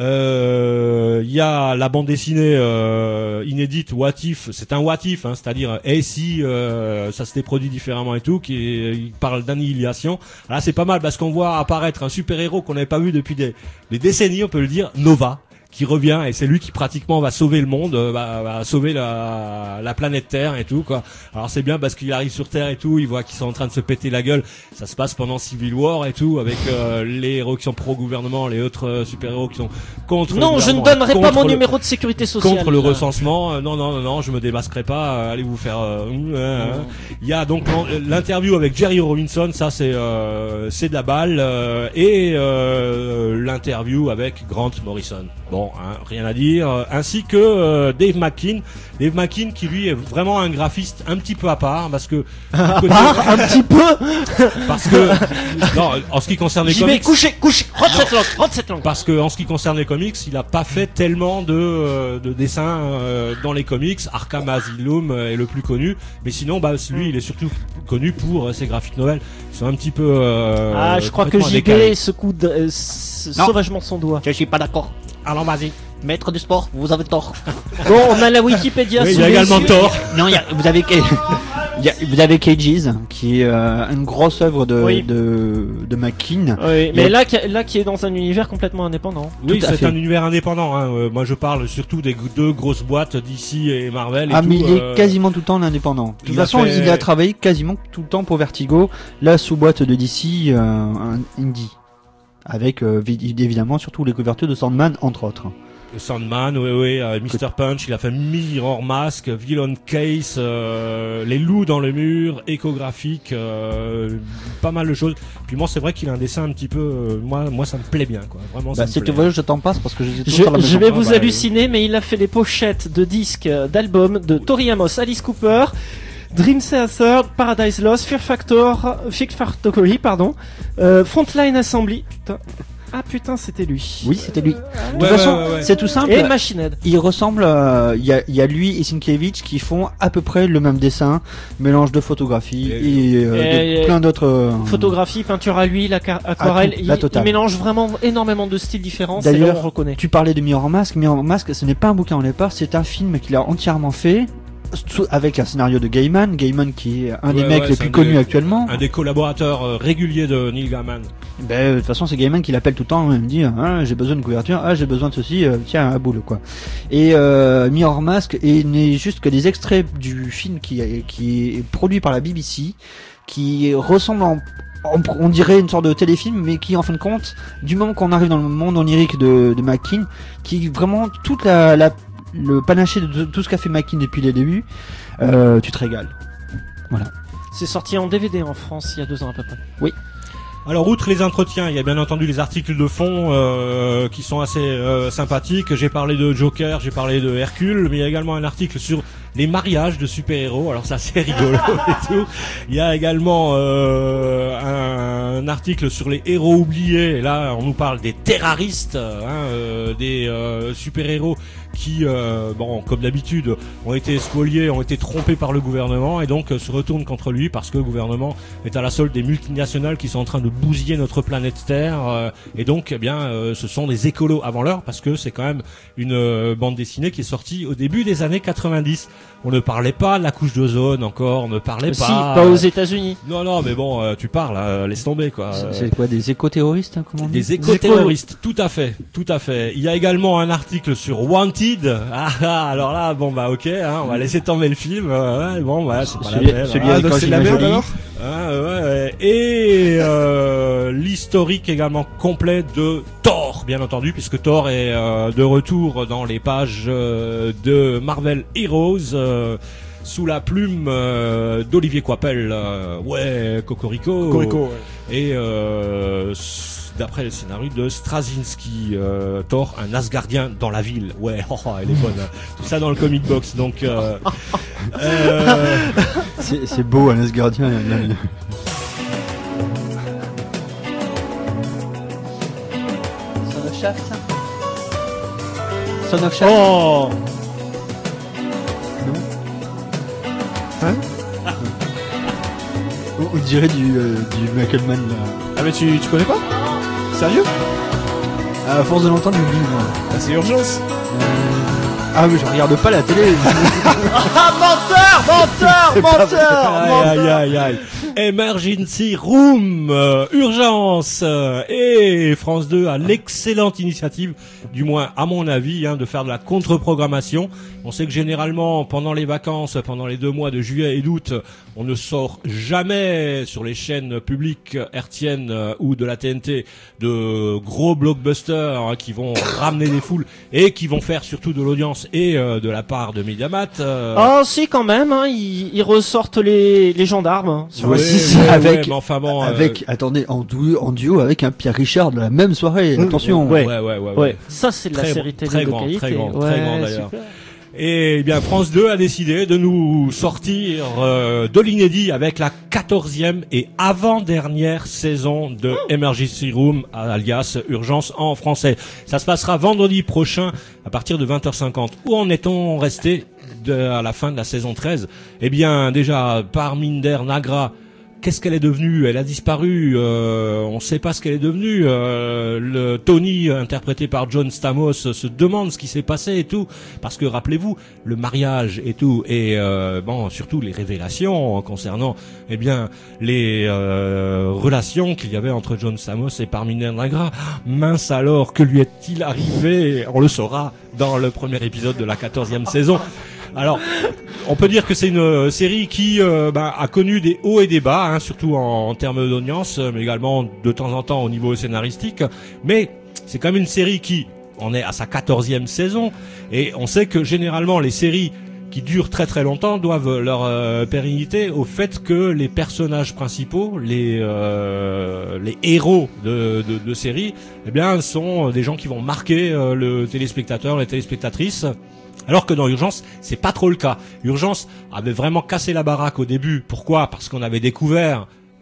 Euh, Il y a la bande dessinée euh, inédite What If. C'est un What If, hein, c'est-à-dire et si euh, ça s'était produit différemment et tout, qui il parle d'annihilation. Là, c'est pas mal parce qu'on voit apparaître un super-héros qu'on n'avait pas vu depuis des, des décennies, on peut le dire, Nova, qui revient et c'est lui qui pratiquement va sauver le monde, euh, va, va sauver la, la planète Terre et tout quoi. Alors c'est bien parce qu'il arrive sur Terre et tout, il voit qu'ils sont en train de se péter la gueule. Ça se passe pendant Civil War et tout, avec euh, les héros qui sont pro-gouvernement, les autres euh, super-héros qui sont contre. Non, le je ne gouvernement, donnerai pas contre mon le- numéro de sécurité sociale. contre le recensement. Euh, non, non, non, non, je me démasquerai pas. Euh, allez vous faire. euh, euh, euh. Il y a donc l'en- l'interview avec Jerry Robinson, ça c'est euh, c'est de la balle, euh, et euh, l'interview avec Grant Morrison. Bon, hein, rien à dire. Euh, Ainsi que euh, Dave McKean. Dave McKean qui lui est vraiment un graphiste un petit peu à part parce que À du côté- part, un petit peu. parce que non, en ce qui concerne les J'y vais, comics. coucher, coucher. Rentre cette langue, rentre cette langue. Parce que en ce qui concerne les comics, il a pas fait tellement de, euh, de dessins euh, dans les comics. Arkham Asylum euh, est le plus connu, mais sinon, bah, lui, il est surtout connu pour euh, ses graphic novels. Ils sont un petit peu. Euh, Ah, je crois que complètement J décalés. B secoue de- euh, s- Non. sauvagement son doigt. Je suis pas d'accord. Alors vas-y. Maître du sport, vous avez tort. Bon, on a la Wikipédia. Oui, il sous y a les également yeux. tort. Non, il y a- vous avez Ca- il y a- vous avez Cages, qui est euh, une grosse œuvre de Oui. de, de McKean. Oui, Il y mais a- là, qui- là qui est dans un univers complètement indépendant. Oui, Tout à c'est fait. un univers indépendant. Hein. Euh, moi, je parle surtout des g- deux grosses boîtes D C et Marvel. Et Ah, tout, mais il est euh, quasiment tout le temps en indépendant. De toute il a façon, fait- il a travaillé quasiment tout le temps pour Vertigo, la sous-boîte de D C, euh, un indie. Avec, euh, vi- évidemment, surtout les couvertures de Sandman, entre autres. Sandman, oui, oui, euh, mister Punch, il a fait Mirror Mask, Villain Case, euh, Les loups dans le mur, échographique, euh, pas mal de choses. Puis moi, c'est vrai qu'il a un dessin un petit peu, euh, moi, moi, ça me plaît bien, quoi. Vraiment, ça Bah, me si tu plaît. veux, je t'en passe parce que je les ai tous Je, à la je maison. vais Ah, vous bah, halluciner, mais il a fait les pochettes de disques, euh, d'albums de Tori Amos, Alice Cooper, Dream Theater, Paradise Lost, Fear Factor, Fear Factory, pardon, euh, Frontline Assembly, putain, Ah putain, c'était lui. Oui, c'était lui. De toute Ouais, façon, ouais, ouais, ouais. c'est tout simple. Et Machine Head. Il ressemble, euh, il y, a, il y a lui et Sienkiewicz qui font à peu près le même dessin, mélange de photographie et, Et- euh, et- de plein d'autres. euh, Photographie, peinture à l'huile, aqua- aquarelle, tout, il, la il totale. mélange vraiment énormément de styles différents, c'est là D'ailleurs, on le reconnaît. Tu parlais de Mirror Mask. Mirror Mask, ce n'est pas un bouquin au départ, c'est un film qu'il a entièrement fait sous- avec un scénario de Gaiman. Gaiman qui est un des Ouais, mecs ouais, les c'est plus un connus des- actuellement. Un des collaborateurs euh, réguliers de Neil Gaiman. Ben, de toute façon, c'est Gaiman qui l'appelle tout le temps. Il me dit, ah, j'ai besoin de couverture, ah, j'ai besoin de ceci, euh, tiens, à boule, quoi. Et euh, Mirror Mask est- n'est juste que des extraits du film qui, est- qui est produit par la B B C, qui ressemble en on, on dirait une sorte de téléfilm, mais qui, en fin de compte, du moment qu'on arrive dans le monde onirique de, de McKean, qui vraiment toute la, la le panaché de tout ce qu'a fait McKean depuis les débuts, euh, tu te régales. Voilà. C'est sorti en D V D en France il y a deux ans à peu près. Oui. Alors, outre les entretiens, il y a bien entendu les articles de fond euh, qui sont assez euh, sympathiques. J'ai parlé de Joker, j'ai parlé de Hercule, mais il y a également un article sur les mariages de super-héros. Alors ça, c'est rigolo et tout. Il y a également euh, un, un article sur les héros oubliés. Et là, on nous parle des terroristes, hein, euh, des euh, super-héros qui, euh, bon, comme d'habitude, ont été spoliés, ont été trompés par le gouvernement et donc euh, se retournent contre lui parce que le gouvernement est à la solde des multinationales qui sont en train de bousiller notre planète Terre. Euh, et donc, eh bien, euh, ce sont des écolos avant l'heure parce que c'est quand même une euh, bande dessinée qui est sortie au début des années quatre-vingt-dix. On ne parlait pas de la couche d'ozone encore, on ne parlait pas. Si, pas aux États-Unis. Non, non, mais bon, euh, tu parles, euh, laisse tomber quoi. C'est- Euh, C'est quoi, des éco-terroristes, hein, comment on dit? des éco-terroristes, tout à fait, tout à fait. Il y a également un article sur Wanted. Ah, ah, alors là, bon bah ok, hein, on va laisser tomber le film. Euh, ouais, bon, bah c'est pas la Celui- peine. celui hein. Ah, avec donc c'est de la Angelina merde Jolie. alors Ah, ouais, ouais. Et euh, l'historique également complet de Thor, bien entendu, puisque Thor est euh, de retour dans les pages euh, de Marvel Heroes. Euh, sous la plume euh, d'Olivier Coipel, euh, ouais, Cocorico. Cocorico, ouais. Et euh, s- d'après le scénario de Straczynski, euh, Thor, un Asgardien dans la ville. Ouais, oh, oh, elle est bonne. hein. Tout ça dans le comic box. Donc, euh, euh, C'est c'est beau, un Asgardien. il y a- il y a- Son of Shaft, ça Son of Shaft. Oh Non. Hein on, on dirait du, euh, du Michael Mann, là. Ah mais tu, tu connais pas Sérieux À force de l'entendre, j'oublie, moi. Ah c'est Urgence. Ah, mais je regarde pas la télé. Ah, menteur, menteur, menteur, aïe, aïe, aïe, aïe. Emergency Room, euh, urgence, euh, et France deux a l'excellente initiative, du moins à mon avis, hein, de faire de la contre-programmation. On sait que généralement, pendant les vacances, pendant les deux mois de juillet et d'août, on ne sort jamais sur les chaînes publiques hertziennes euh, ou de la T N T de gros blockbusters hein, qui vont ramener des foules et qui vont faire surtout de l'audience et euh, de la part de Mediamat. Euh, Oh si quand même, hein, ils, ils ressortent les, les gendarmes hein, sur ouais, le si, si, ouais, avec- ouais, mais enfin bon, euh, Avec, attendez, en duo, en duo avec un Pierre Richard de la même soirée. Mmh, Attention. ouais. ouais, ouais, ouais, ouais. Ouais, ça c'est de la Très série bon, télé très de grand, qualité. très grand, ouais, très grand, d'ailleurs. super. Et eh bien France deux a décidé de nous sortir euh, de l'inédit avec la quatorzième et avant-dernière saison de Emergency Room, alias Urgence en français. Ça se passera vendredi prochain à partir de vingt heures cinquante. Où en est-on resté de, à la fin de la saison treize? Eh bien déjà, Parminder Nagra, qu'est-ce qu'elle est devenue? Elle a disparu. Euh, on ne sait pas ce qu'elle est devenue. Euh, le Tony, interprété par John Stamos, se demande ce qui s'est passé et tout, parce que rappelez-vous, le mariage et tout, et euh, bon, surtout les révélations concernant, eh bien, les euh, relations qu'il y avait entre John Stamos et Parminder Nagra. Mince alors, que lui est-il arrivé? On le saura dans le premier épisode de la quatorzième saison. Alors, on peut dire que c'est une euh, série qui euh, bah, a connu des hauts et des bas, hein, surtout en, en termes d'audience, mais également de temps en temps au niveau scénaristique. Mais c'est quand même une série qui, on est à sa quatorzième saison, et on sait que généralement les séries qui durent très très longtemps doivent leur euh, pérennité au fait que les personnages principaux, les euh, les héros de, de, de séries, eh bien, sont des gens qui vont marquer euh, le téléspectateur, les téléspectatrices. Alors que dans Urgence, c'est pas trop le cas. Urgence avait vraiment cassé la baraque au début. Pourquoi? Parce qu'on avait découvert,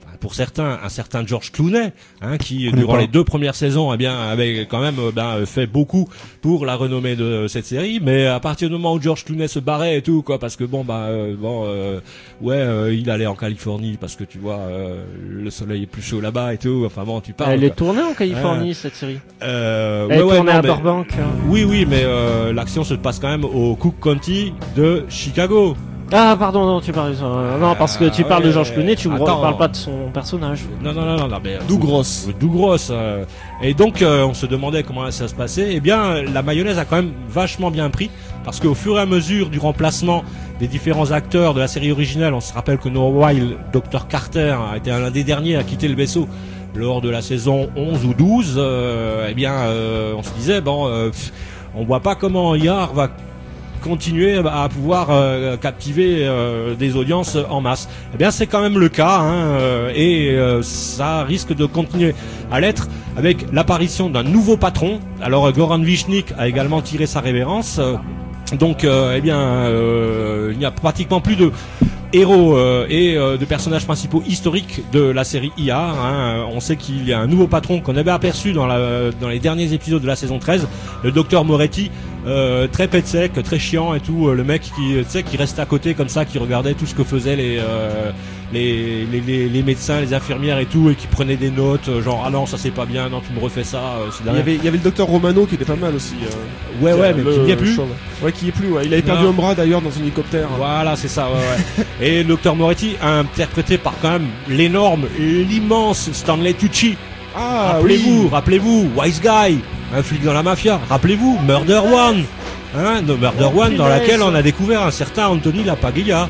pour certains, un certain George Clooney, hein, qui connais durant pas. les deux premières saisons, eh bien, avait quand même euh, ben, fait beaucoup pour la renommée de cette série. Mais à partir du moment où George Clooney se barrait et tout, quoi, parce que bon, bah, euh, bon, euh, ouais, euh, il allait en Californie parce que tu vois, euh, le soleil est plus chaud là-bas et tout. Enfin bon, tu parles. Elle est quoi. tournée en Californie, cette série. Euh, Elle ouais, est ouais, tournée non, à mais- Burbank. hein. Oui, oui, mais euh, l'action se passe quand même au Cook County de Chicago. Ah, pardon, non, tu parles euh, non, parce que tu Ah, parles de ouais. George Clooney, tu me Attends. parles pas de son personnage. Non, non, non, non, non mais Douglas. Douglas. Euh, et donc, euh, on se demandait comment ça se passait. Eh bien, la mayonnaise a quand même vachement bien pris, parce qu'au fur et à mesure du remplacement des différents acteurs de la série originale, on se rappelle que Noah Weil, docteur Carter, a été l'un des derniers à quitter le vaisseau lors de la saison onze ou douze. Euh, eh bien, euh, on se disait, bon, euh, pff, on voit pas comment Yar va continuer à pouvoir euh, captiver euh, des audiences en masse. Eh bien, c'est quand même le cas, hein, euh, et euh, ça risque de continuer à l'être avec l'apparition d'un nouveau patron. Alors, Goran Vishnik a également tiré sa révérence. Euh, donc, euh, eh bien, euh, il n'y a pratiquement plus de héros euh, et euh, de personnages principaux historiques de la série I A. Hein. On sait qu'il y a un nouveau patron qu'on avait aperçu dans, la, dans les derniers épisodes de la saison treize, le docteur Moretti, euh, très pet sec, très chiant et tout, euh, le mec qui, tu sais, qui restait à côté comme ça, qui regardait tout ce que faisaient les, euh, les, les, les, les médecins, les infirmières et tout, et qui prenait des notes, euh, genre ah non ça c'est pas bien, non tu me refais ça. Euh, c'est Il y derrière. avait, il y avait le docteur Romano qui était pas mal aussi. euh, Ouais qui ouais a mais le- qui n'y est plus. chauve. Ouais, qui y est plus. Ouais. Il avait perdu Non. un bras d'ailleurs dans un hélicoptère. Voilà, c'est ça, ouais, ouais. Et le docteur Moretti, interprété par quand même l'énorme, l'immense Stanley Tucci. Ah rappelez-vous, oui. rappelez-vous, Wise Guy, un flic dans la mafia. Rappelez-vous, Murder One. Hein, de Murder Oh, One, dans punaise. laquelle on a découvert un certain Anthony Lapaglia.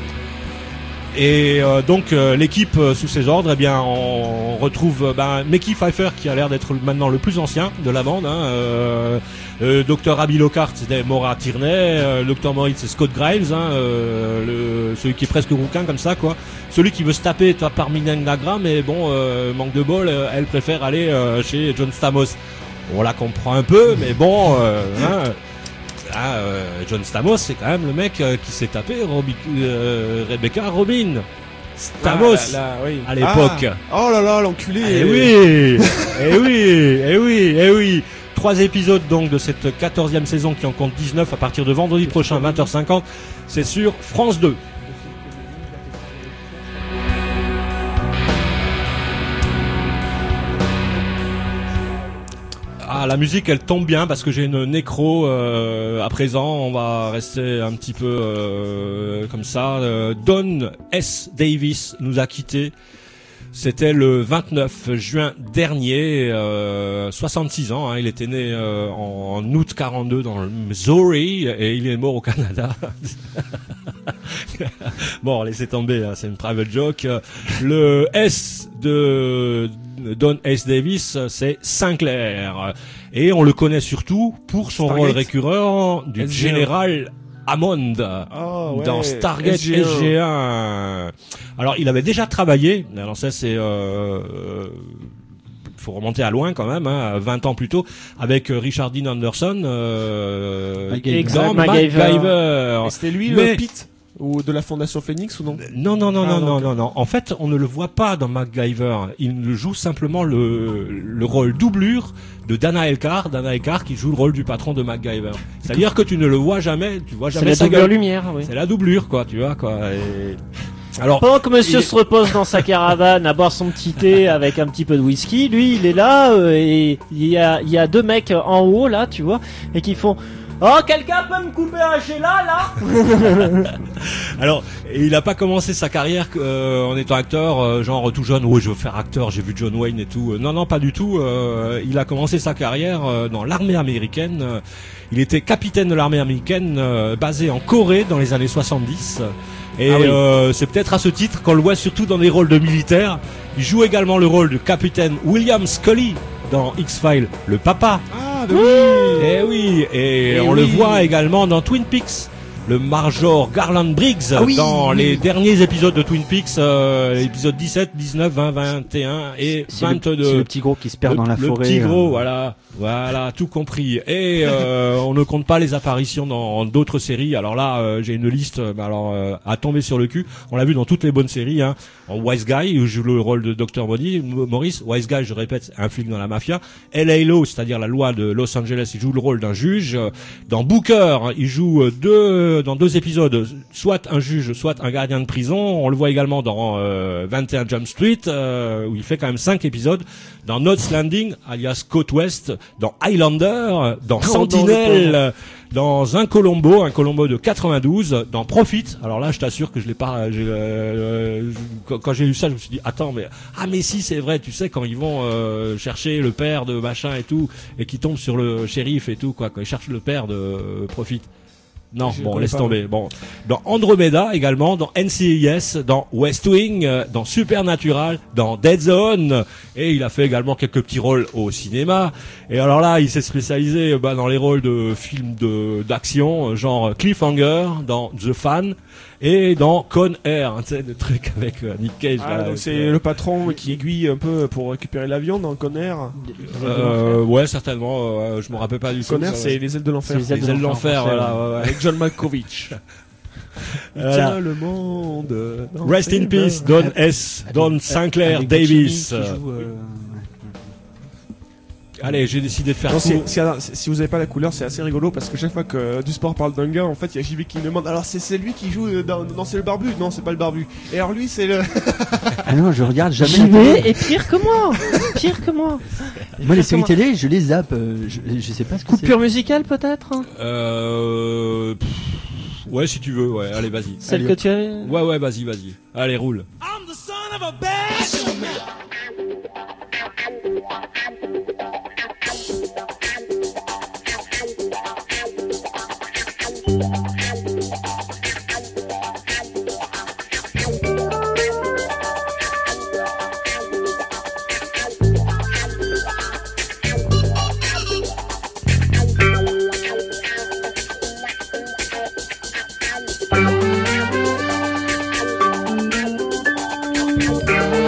Et euh, donc euh, l'équipe euh, sous ses ordres, eh bien on retrouve euh, ben, Mickey Pfeiffer qui a l'air d'être maintenant le plus ancien de la bande. Hein, euh, euh, Docteur Abby Lockhart, c'était Maura Tierney. Euh, Docteur Moritz, c'est Scott Grimes, hein, euh, le, celui qui est presque rouquin comme ça, quoi. Celui qui veut se taper toi, par Minagra, mais bon, euh, manque de bol, euh, elle préfère aller euh, chez John Stamos. On la comprend un peu, mais bon. Euh, hein, Ah, euh, John Stamos, c'est quand même le mec euh, qui s'est tapé Robi- euh, Rebecca Robin. Stamos, Ah, là, là, oui. à l'époque. Ah. Oh là là, l'enculé. Eh oui, eh oui, eh oui, eh oui. Trois épisodes donc de cette quatorzième saison qui en compte dix-neuf à partir de vendredi prochain vingt heures cinquante. C'est sur France deux. Ah, la musique elle tombe bien parce que j'ai une nécro euh, à présent. On va rester un petit peu euh, comme ça. Euh, Don S. Davis nous a quittés. C'était le vingt-neuf juin dernier, euh, soixante-six ans. Hein, il était né euh, en, en août quarante-deux dans le Missouri et il est mort au Canada. Bon, laissez tomber, hein, c'est une private joke. Le S de Don S. Davis, c'est Sinclair. Et on le connaît surtout pour son Stargate. rôle récurrent du S G un. général Hammond Oh, ouais. dans Stargate S G un. S G un. Alors, il avait déjà travaillé. Alors ça, c'est... Euh, euh, faut remonter à loin quand même, hein, vingt ans plus tôt, avec euh, Richard Dean Anderson euh, MacGyver. dans MacGyver. MacGyver. Et c'était lui Mais- le Pete ou de la Fondation Phoenix ou non? Non, non, non, Ah, non, non, donc, non, non. En fait, on ne le voit pas dans MacGyver. Il ne joue simplement le, le rôle doublure de Dana Elkar. Dana Elkar qui joue le rôle du patron de MacGyver. C'est-à-dire que tu ne le vois jamais, tu vois C'est jamais la sa doublure gueule. lumière, oui. C'est la doublure, quoi, tu vois, quoi. Et... Alors, Pendant que monsieur il- se repose dans sa caravane à boire son petit thé avec un petit peu de whisky, lui il est là euh, et il y a, il y a deux mecs en haut là, tu vois, et qui font oh, quelqu'un peut me couper un Sheila là? alors, et il a pas commencé sa carrière euh, en étant acteur, euh, genre tout jeune. Oui, je veux faire acteur. J'ai vu John Wayne et tout. Euh, non, non, pas du tout. Euh, il a commencé sa carrière euh, dans l'armée américaine. Euh, il était capitaine de l'armée américaine euh, basée en Corée dans les années soixante-dix. Et Ah oui. euh, c'est peut-être à ce titre qu'on le voit surtout dans des rôles de militaires. Il joue également le rôle de capitaine William Scully dans X-Files, le papa. Ah, bah oui. Eh oui, et, Eh on oui. le voit également dans Twin Peaks. le Major Garland Briggs Ah oui, dans oui, les oui. derniers épisodes de Twin Peaks, euh, épisodes dix-sept, dix-neuf, vingt, vingt et un et C'est le, vingt-deux. c'est le petit gros qui se perd le, dans la le forêt. petit gros, euh. voilà, voilà, tout compris. Et euh, on ne compte pas les apparitions dans d'autres séries. Alors là, euh, j'ai une liste, euh, bah alors euh, à tomber sur le cul. On l'a vu dans toutes les bonnes séries. Hein. En Wise Guy, où joue le rôle de docteur Maurice. Wise Guy, je répète, un flic dans la mafia. L A Law, c'est-à-dire la loi de Los Angeles, il joue le rôle d'un juge. Dans Booker, il joue deux dans deux épisodes, soit un juge, soit un gardien de prison. On le voit également dans euh, vingt et un Jump Street, euh, où il fait quand même cinq épisodes. Dans Knots Landing, alias Côte Ouest, dans Highlander, dans Oh, Sentinelle, non, dans un Colombo, un Colombo de quatre-vingt-douze, dans Profit. Alors là, je t'assure que je l'ai pas. j'ai, euh, quand, quand j'ai lu ça, je me suis dit attends, mais ah mais si c'est vrai, tu sais quand ils vont euh, chercher le père de machin et tout, et qui tombent sur le shérif et tout quoi, quand ils cherchent le père de euh, Profit. Non, Je bon, connais laisse pas, tomber. Bon, dans Andromeda également, dans N C I S, dans West Wing, euh, dans Supernatural, dans Dead Zone, et il a fait également quelques petits rôles au cinéma. Et alors là, il s'est spécialisé bah, dans les rôles de films de d'action, genre Cliffhanger, dans The Fan, et dans Con Air, hein, tu sais, le truc avec euh, Nick Cage. Ah, là, donc avec, c'est euh, le patron qui aiguille un peu pour récupérer l'avion dans Conner. euh, ouais, certainement. Euh, je me rappelle pas du tout. Conner, ça, c'est les ailes de l'enfer. C'est les ailes de l'enfer. Voilà, ouais, ouais. Avec John Malkovich. Il Voilà. tient le monde. dans Rest ses in peace, mains. Don S. Don Sinclair Avec Davis. Jimmy qui joue, euh, Allez, j'ai décidé de faire Non, tout. c'est- c'est- c'est- si vous avez pas la couleur, c'est assez rigolo parce que chaque fois que euh, du sport parle d'un gars, en fait, il y a J B qui me demande alors c'est c'est lui qui joue euh, dans, non c'est le barbu, non c'est pas le barbu. Et alors lui c'est le. Ah non, je regarde jamais. J'y la télé. vais et pire que moi. Pire que moi. Moi, les séries Comment- télé, je les zappe. euh, Je, je sais pas ce que c'est. Coupure musicale peut-être hein Euh... pff, Ouais, si tu veux, ouais, allez, vas-y. Celle Allez, que tu avais. Ouais, ouais, vas-y, vas-y. Allez, roule. I'm the son of a bitch. Thank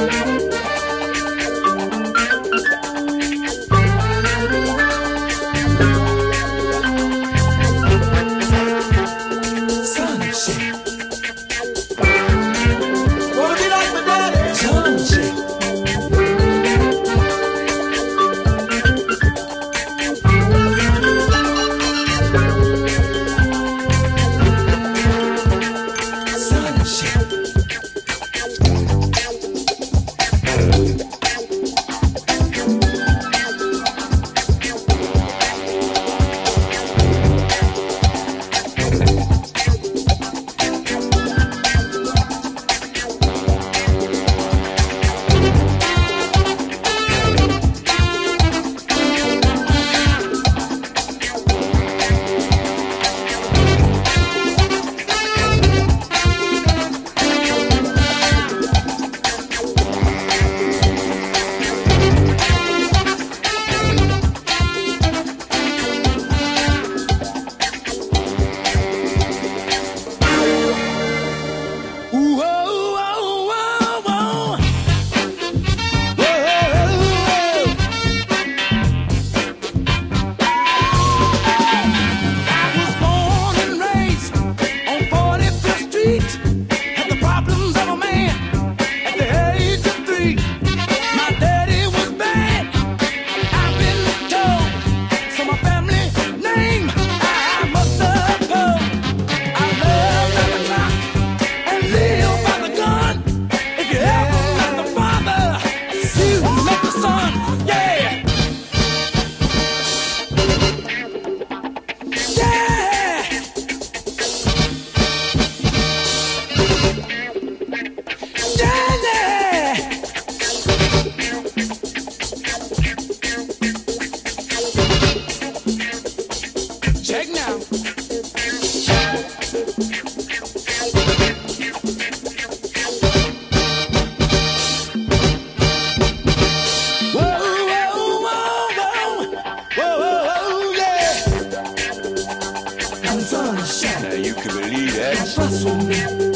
can believe that.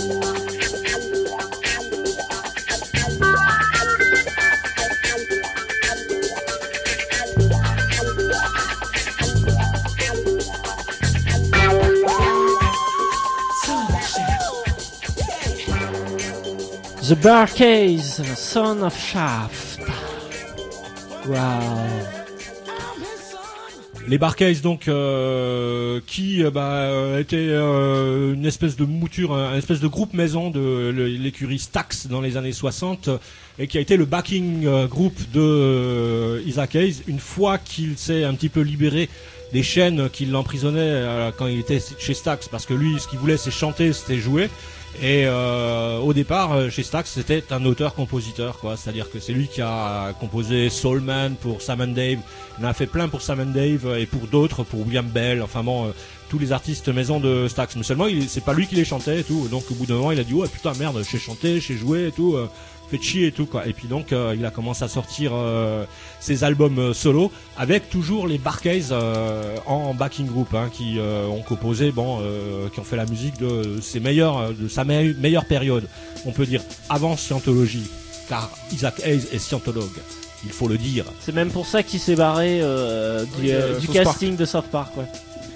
The Barcase, Son of Shaft. Wow. Les Barcase donc euh, qui euh, bah, euh, était euh, une espèce de mouture, un, un espèce de groupe maison de le, l'écurie Stax dans les années soixante euh, et qui a été le backing euh, group de euh, Isaac Hayes une fois qu'il s'est un petit peu libéré des chaînes qui l'emprisonnaient euh, quand il était chez Stax, parce que lui ce qu'il voulait c'est chanter, c'était jouer. Et euh, au départ, chez Stax, c'était un auteur-compositeur, quoi. C'est-à-dire que c'est lui qui a composé Soul Man pour Sam and Dave. Il en a fait plein pour Sam and Dave et pour d'autres, pour William Bell. Enfin bon, euh, tous les artistes maison de Stax. Mais seulement, il, c'est pas lui qui les chantait et tout. Donc au bout d'un moment, il a dit oh putain merde, je sais chanter, je sais jouer et tout. Euh, fait chier et tout quoi. Et puis donc euh, il a commencé à sortir euh, ses albums euh, solo avec toujours les Barcase euh, en backing group hein, qui euh, ont composé bon euh, qui ont fait la musique de ses meilleurs de sa me- meilleure période, on peut dire avant Scientology, car Isaac Hayes est scientologue, il faut le dire. C'est même pour ça qu'il s'est barré euh, du, euh, du casting Park. de South Park ouais.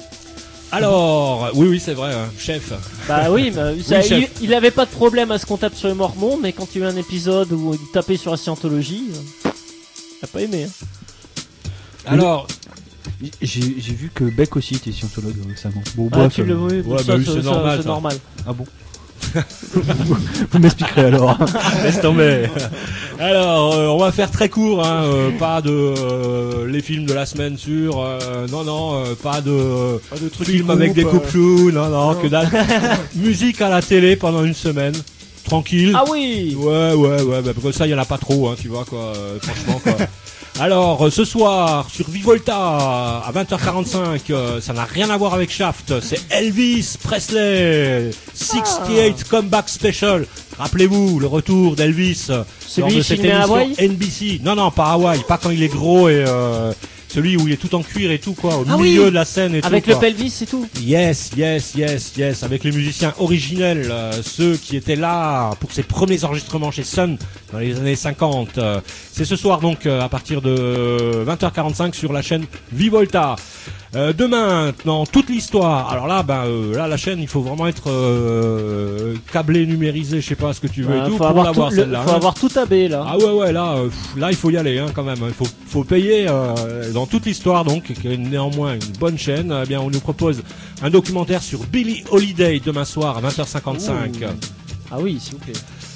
Alors, oui, oui, c'est vrai, hein, chef. Bah oui, bah, ça, oui, il, il avait pas de problème à ce qu'on tape sur les Mormons, mais quand il y a eu un épisode où il tapait sur la Scientologie, euh, il a pas aimé. Hein. Alors, j'ai, j'ai vu que Beck aussi était scientologue récemment. Bon, ah, bref, tu le vois, ouais, ça, bah oui, ça, c'est, ça, normal, c'est ça. normal. Ah bon. Vous m'expliquerez alors. Laisse tomber. Alors, euh, on va faire très court, hein, euh, pas de euh, les films de la semaine sur, euh, non non, euh, pas de, Pas de trucs films qui avec des coupent, couples, non, non non. que dalle. Musique à la télé pendant une semaine, tranquille. Ah oui. Ouais ouais ouais, bah, comme ça il y en a pas trop, hein, tu vois quoi, euh, franchement quoi. Alors, euh, ce soir, sur Vivolta, à vingt heures quarante-cinq, euh, ça n'a rien à voir avec Shaft, c'est Elvis Presley, soixante-huit Ah. Comeback Special. Rappelez-vous, le retour d'Elvis Celui lors de cette filmé à émission Hawaï N B C. Non, non, pas Hawaï, pas quand il est gros et euh, celui où il est tout en cuir et tout, quoi, au Ah milieu oui. de la scène et Avec tout. le quoi. pelvis et tout. Yes, yes, yes, yes, avec les musiciens originels, euh, ceux qui étaient là pour ses premiers enregistrements chez Sun dans les années cinquante. Euh, c'est ce soir donc euh, à partir de vingt heures quarante-cinq sur la chaîne Vivolta. Euh, demain, dans toute l'histoire. Alors là, ben euh, là la chaîne, il faut vraiment être euh, câblé, numérisé, je sais pas ce que tu veux Ouais, et tout faut pour avoir l'avoir tout, le- celle-là. faut hein. avoir tout tabé là. Ah ouais ouais là euh, pff, là il faut y aller hein, quand même, il faut faut payer euh, dans toute l'histoire donc qui est néanmoins une bonne chaîne. Eh bien on nous propose un documentaire sur Billie Holiday demain soir à vingt heures cinquante-cinq. Ouh. Ah oui, s'il vous plaît.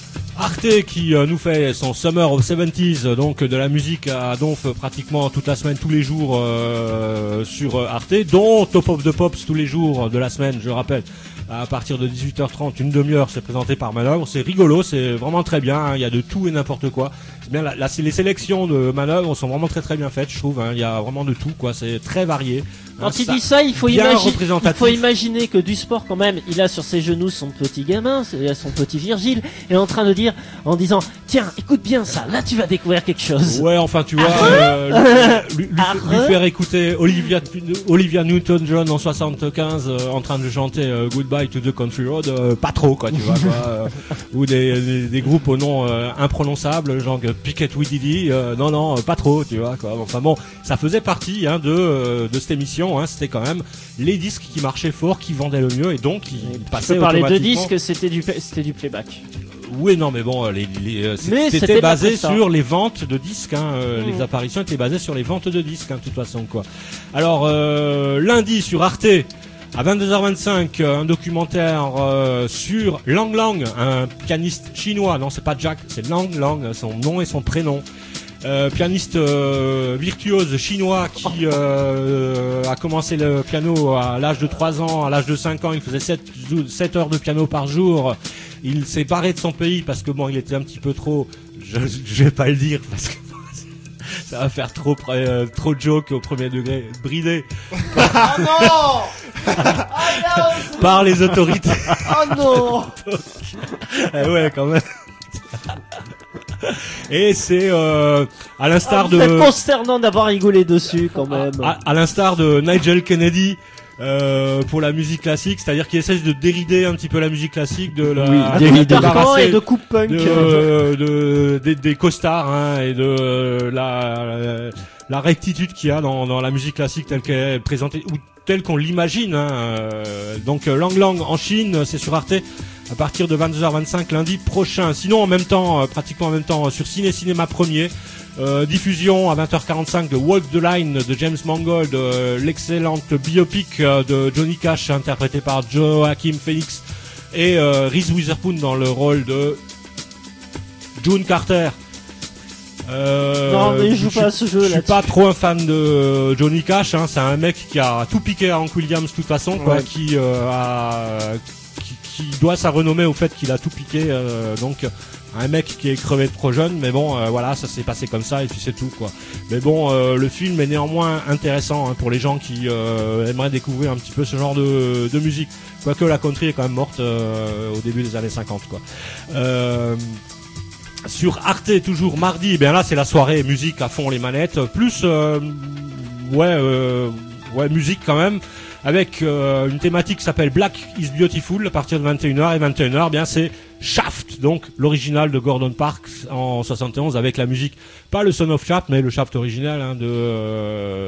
Arte qui euh, nous fait son Summer of seventies, euh, donc de la musique à donf euh, pratiquement toute la semaine, tous les jours euh, sur euh, Arte, dont Top of the Pops tous les jours de la semaine, je rappelle. À partir de dix-huit heures trente, une demi-heure, c'est présenté par Manœuvre. C'est rigolo, c'est vraiment très bien. Hein. Il y a de tout et n'importe quoi. C'est bien. La, la, les sélections de Manœuvre sont vraiment très très bien faites, je trouve. Hein. Il y a vraiment de tout, quoi. C'est très varié. Quand Hein, il ça- dit ça, il faut, bien imaginer, il représentatif. faut imaginer que du sport quand même, il a sur ses genoux son petit gamin, c'est- son petit Virgile, et est en train de dire, en disant, tiens, écoute bien ça, là tu vas découvrir quelque chose. Ouais, enfin, tu vois, Ah euh, lui, lui- lui- Ah lui faire écouter Olivia, Olivia Newton-John en soixante-quinze euh, en train de chanter euh, Goodbye to the Country Road, euh, pas trop, quoi, tu vois, quoi, euh, ou des, des, des groupes au nom euh, imprononçable, genre Picket We Diddy, euh, non, non, euh, pas trop, tu vois, quoi. Enfin bon, ça faisait partie hein, de, euh, de cette émission, hein, c'était quand même les disques qui marchaient fort, qui vendaient le mieux, et donc qui Tu passaient peux parler de automatiquement. disques, c'était du, c'était du playback. Oui, non, mais bon, les, les, euh, c'est- Mais c'était c'était pas basé que ça. sur les ventes de disques. Hein, euh, Mmh. Les apparitions étaient basées sur les ventes de disques, hein, de toute façon, quoi. Alors, euh, lundi sur Arte, à vingt-deux heures vingt-cinq, euh, un documentaire euh, sur Lang Lang, un pianiste chinois. Non, c'est pas Jack, c'est Lang Lang, son nom et son prénom. Euh, pianiste euh, virtuose chinois qui euh, a commencé le piano à l'âge de trois ans, à l'âge de cinq ans, il faisait sept heures de piano par jour. Il s'est barré de son pays parce que bon, il était un petit peu trop, je, je vais pas le dire parce que ça va faire trop euh, trop de jokes au premier degré, bridé Ah non par les autorités. Oh non Eh ouais, quand même. Et c'est euh, à l'instar C'est de consternant d'avoir rigolé dessus quand même. à, à l'instar de Nigel Kennedy, Euh, pour la musique classique, c'est-à-dire qu'il essaie de dérider un petit peu la musique classique de la Oui, de dérider. carcan et de coupe punk. de, euh, de des, des costards hein, et de euh, la, la la rectitude qu'il y a dans dans la musique classique telle qu'elle est présentée ou telle qu'on l'imagine. Hein. Euh, donc euh, Lang Lang en Chine, c'est sur Arte à partir de vingt-deux heures vingt-cinq lundi prochain. Sinon en même temps, euh, pratiquement en même temps sur Ciné Cinéma Premier. Euh, diffusion à vingt heures quarante-cinq de Walk the Line de James Mangold, euh, l'excellente biopic euh, de Johnny Cash interprété par Joaquin Phoenix et euh, Reese Witherspoon dans le rôle de June Carter. Euh, Non, mais je joue je pas à ce jeu, Je suis là-dessus. pas trop un fan de Johnny Cash. Hein, c'est un mec qui a tout piqué à Hank Williams de toute façon, quoi, Ouais. qui euh, a qui, qui doit sa renommée au fait qu'il a tout piqué. Euh, donc un mec qui est crevé trop jeune, mais bon, euh, voilà, ça s'est passé comme ça et puis c'est tout, quoi. Mais bon, euh, le film est néanmoins intéressant hein, pour les gens qui euh, aimeraient découvrir un petit peu ce genre de, de musique. Quoique la country est quand même morte euh, au début des années cinquante, quoi. Euh, sur Arte, toujours mardi, eh bien là c'est la soirée musique à fond les manettes, plus euh, ouais euh, ouais musique quand même, avec euh, une thématique qui s'appelle Black is Beautiful à partir de vingt et une heures et vingt et une heures, eh bien c'est Shaft, donc l'original de Gordon Parks en soixante et onze avec la musique, pas le Son of Shaft mais le Shaft original hein, de euh,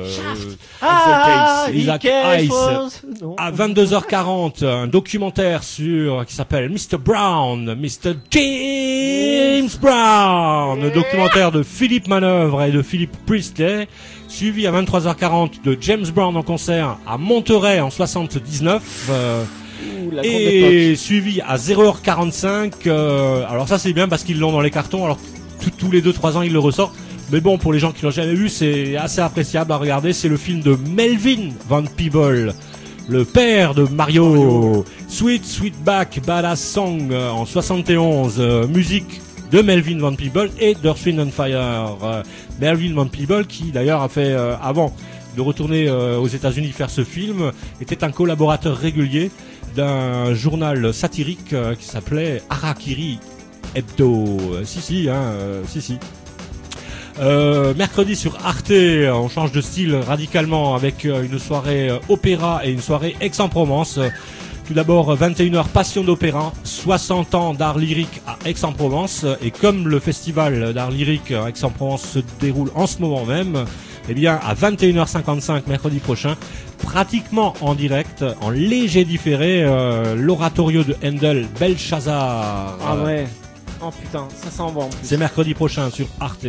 Ah, Isaac Isaac Hayes. Hayes. Non. À vingt-deux heures quarante, un documentaire sur qui s'appelle mister Brown, mister James Brown, un documentaire de Philippe Manœuvre et de Philippe Priestley, suivi à vingt-trois heures quarante de James Brown en concert à Monterey en soixante-dix-neuf. Euh, Ouh, la grande et époque. suivi à zéro heure quarante-cinq. Euh, alors ça c'est bien parce qu'ils l'ont dans les cartons. Alors tout- tous les deux trois ans ils le ressortent. Mais bon, pour les gens qui l'ont jamais vu, c'est assez appréciable à regarder. C'est le film de Melvin Van Peebles, le père de Mario. Mario. Sweet Sweetback Badass Song euh, en soixante et onze. Euh, musique de Melvin Van Peebles et d'Earth, Wind and Fire. Euh, Melvin Van Peebles qui d'ailleurs a fait euh, avant de retourner euh, aux États-Unis faire ce film, était un collaborateur régulier d'un journal satirique euh, qui s'appelait Harakiri Hebdo. Euh, si si, hein, euh, si si. Euh, mercredi sur Arte, on change de style radicalement avec euh, une soirée euh, opéra et une soirée Aix-en-Provence. Euh, tout d'abord vingt et une heures Passion d'opéra, soixante ans d'art lyrique à Aix-en-Provence. Et comme le festival d'art lyrique à Aix-en-Provence se déroule en ce moment même, eh bien à vingt et une heures cinquante-cinq mercredi prochain, pratiquement en direct, en léger différé, euh, l'oratorio de Handel, Belshazzar. Ah ouais. Oh putain, ça s'en va en plus. C'est mercredi prochain sur Arte.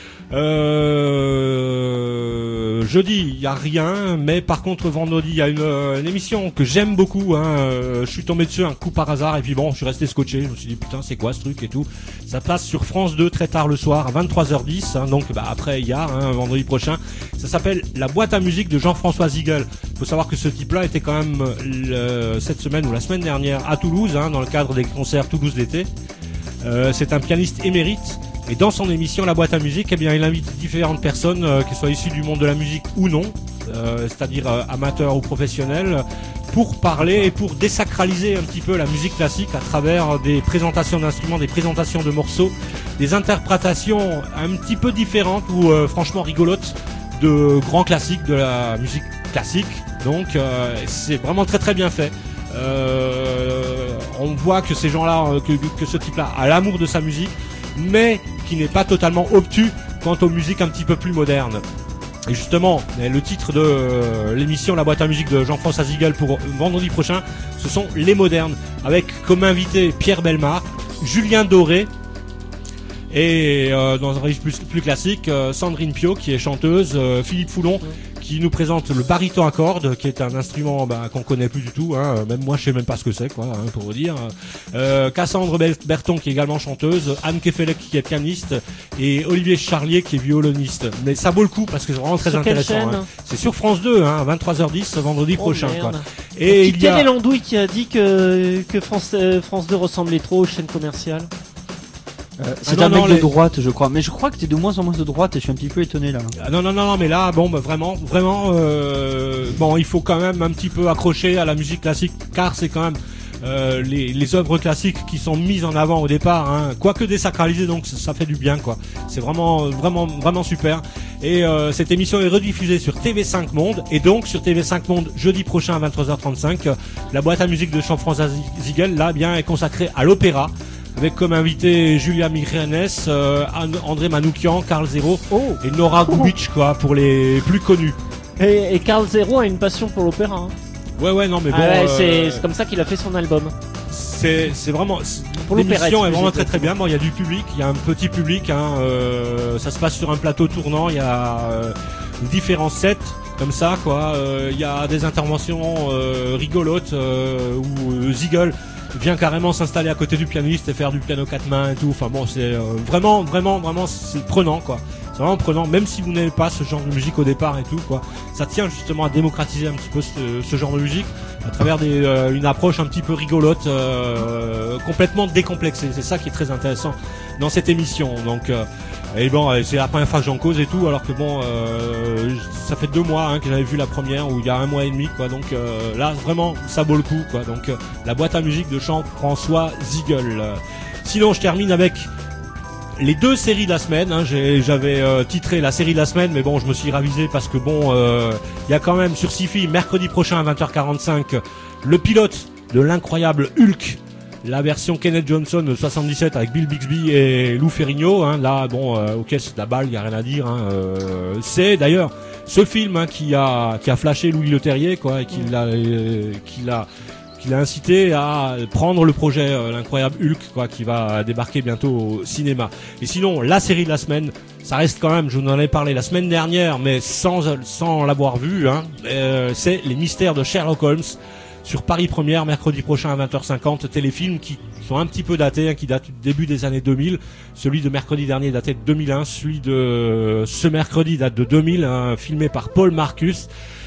Euh, jeudi, il y a rien, mais par contre vendredi, il y a une, une émission que j'aime beaucoup. Hein, euh, je suis tombé dessus un coup par hasard et puis bon, je suis resté scotché. Je me suis dit putain, c'est quoi ce truc et tout. Ça passe sur France deux très tard le soir, à vingt-trois heures dix. Hein, donc bah, après hier, hein, vendredi prochain. Ça s'appelle La boîte à musique de Jean-François Ziegel. Il faut savoir que ce type-là était quand même le, cette semaine ou la semaine dernière à Toulouse, hein, dans le cadre des concerts Toulouse d'été. Euh, c'est un pianiste émérite. Et dans son émission La boîte à musique, eh bien, il invite différentes personnes, euh, qu'elles soient issues du monde de la musique ou non, euh, c'est-à-dire euh, amateurs ou professionnels, pour parler et pour désacraliser un petit peu la musique classique à travers des présentations d'instruments, des présentations de morceaux, des interprétations un petit peu différentes ou euh, franchement rigolotes de grands classiques de la musique classique. Donc euh, c'est vraiment très très bien fait. Euh, on voit que ces gens-là, que, que ce type-là a l'amour de sa musique, mais qui n'est pas totalement obtus quant aux musiques un petit peu plus modernes. Et justement, le titre de euh, l'émission La boîte à musique de Jean-François Ziegel pour vendredi prochain, ce sont Les Modernes, avec comme invité Pierre Bellemare, Julien Doré, et euh, dans un registre plus, plus classique, euh, Sandrine Pio qui est chanteuse, euh, Philippe Foulon qui nous présente le baryton à cordes, qui est un instrument bah, qu'on connaît plus du tout, hein. Même moi je sais même pas ce que c'est, quoi, hein, pour vous dire. Euh, Cassandre Berton qui est également chanteuse, Anne Kefelec qui est pianiste et Olivier Charlier qui est violoniste. Mais ça vaut le coup parce que c'est vraiment très Sur quelle intéressant. chaîne Hein. C'est sur France deux, hein, vingt-trois heures dix vendredi Oh, prochain. merde. Quoi. Et il y Quel a est l'andouille qui a dit que, que France, euh, France deux ressemblait trop aux chaînes commerciales? Euh, c'est Ah un non, mec non, de les- droite, je crois. Mais je crois que t'es de moins en moins de droite et je suis un petit peu étonné là. Ah non non non non mais là bon bah, vraiment vraiment euh, bon il faut quand même un petit peu accrocher à la musique classique car c'est quand même euh, les, les œuvres classiques qui sont mises en avant au départ, hein, quoique désacralisées, donc ça, ça fait du bien, quoi. C'est vraiment, vraiment, vraiment super. Et euh, cette émission est rediffusée sur T V cinq Monde, et donc sur T V cinq Monde jeudi prochain à vingt-trois heures trente-cinq. Euh, la boîte à musique de Jean-François Ziegel, là, bien, est consacrée à l'opéra, avec comme invité Julia Mirenes, euh, André Manoukian, Carl Zero oh. et Nora Gubic, quoi, pour les plus connus. Et, et Carl Zero a une passion pour l'opéra. Hein. Ouais, ouais, non, mais bon. Ah ouais, euh, c'est, c'est comme ça qu'il a fait son album. C'est, c'est vraiment. Pour l'émission est vraiment musique. très très bien. Bon, il y a du public, il y a un petit public. Hein, euh, ça se passe sur un plateau tournant. Il y a euh, différents sets comme ça, quoi. Il euh, y a des interventions euh, rigolotes euh, où euh, Ziegel vient carrément s'installer à côté du pianiste et faire du piano quatre mains et tout. Enfin bon, c'est euh, vraiment, vraiment, vraiment, c'est prenant, quoi. C'est vraiment prenant, même si vous n'aimez pas ce genre de musique au départ et tout, quoi. Ça tient justement à démocratiser un petit peu ce, ce genre de musique à travers des, euh, une approche un petit peu rigolote, euh, complètement décomplexée. C'est ça qui est très intéressant dans cette émission. Donc, euh, et bon, c'est la première fois que j'en cause et tout, alors que bon, euh, ça fait deux mois hein, que j'avais vu la première, ou il y a un mois et demi, quoi. Donc euh, là, vraiment, ça vaut le coup, quoi. Donc, euh, la boîte à musique de Jean-François Ziegel. Sinon, je termine avec les deux séries de la semaine, hein. J'ai, j'avais euh, titré la série de la semaine, mais bon, je me suis ravisé parce que bon, il euh, y a quand même sur Syfy, mercredi prochain à vingt heures quarante-cinq, le pilote de l'incroyable Hulk, la version Kenneth Johnson de soixante-dix-sept avec Bill Bixby et Lou Ferrigno. Hein. Là, bon, euh, ok, c'est de la balle, y a rien à dire. Hein. Euh, c'est d'ailleurs ce film hein, qui a qui a flashé Louis Leterrier, quoi, et qui l'a euh, qui l'a qui l'a incité à prendre le projet euh, l'incroyable Hulk, quoi, qui va débarquer bientôt au cinéma. Et sinon, la série de la semaine, ça reste quand même, je vous en ai parlé la semaine dernière, mais sans sans l'avoir vu, hein, euh, c'est Les Mystères de Sherlock Holmes sur Paris Première, mercredi prochain à vingt heures cinquante. Téléfilms qui sont un petit peu datés, hein, qui datent du début des années deux mille. Celui de mercredi dernier datait de deux mille un, celui de ce mercredi date de deux mille, hein, filmé par Paul Marcus.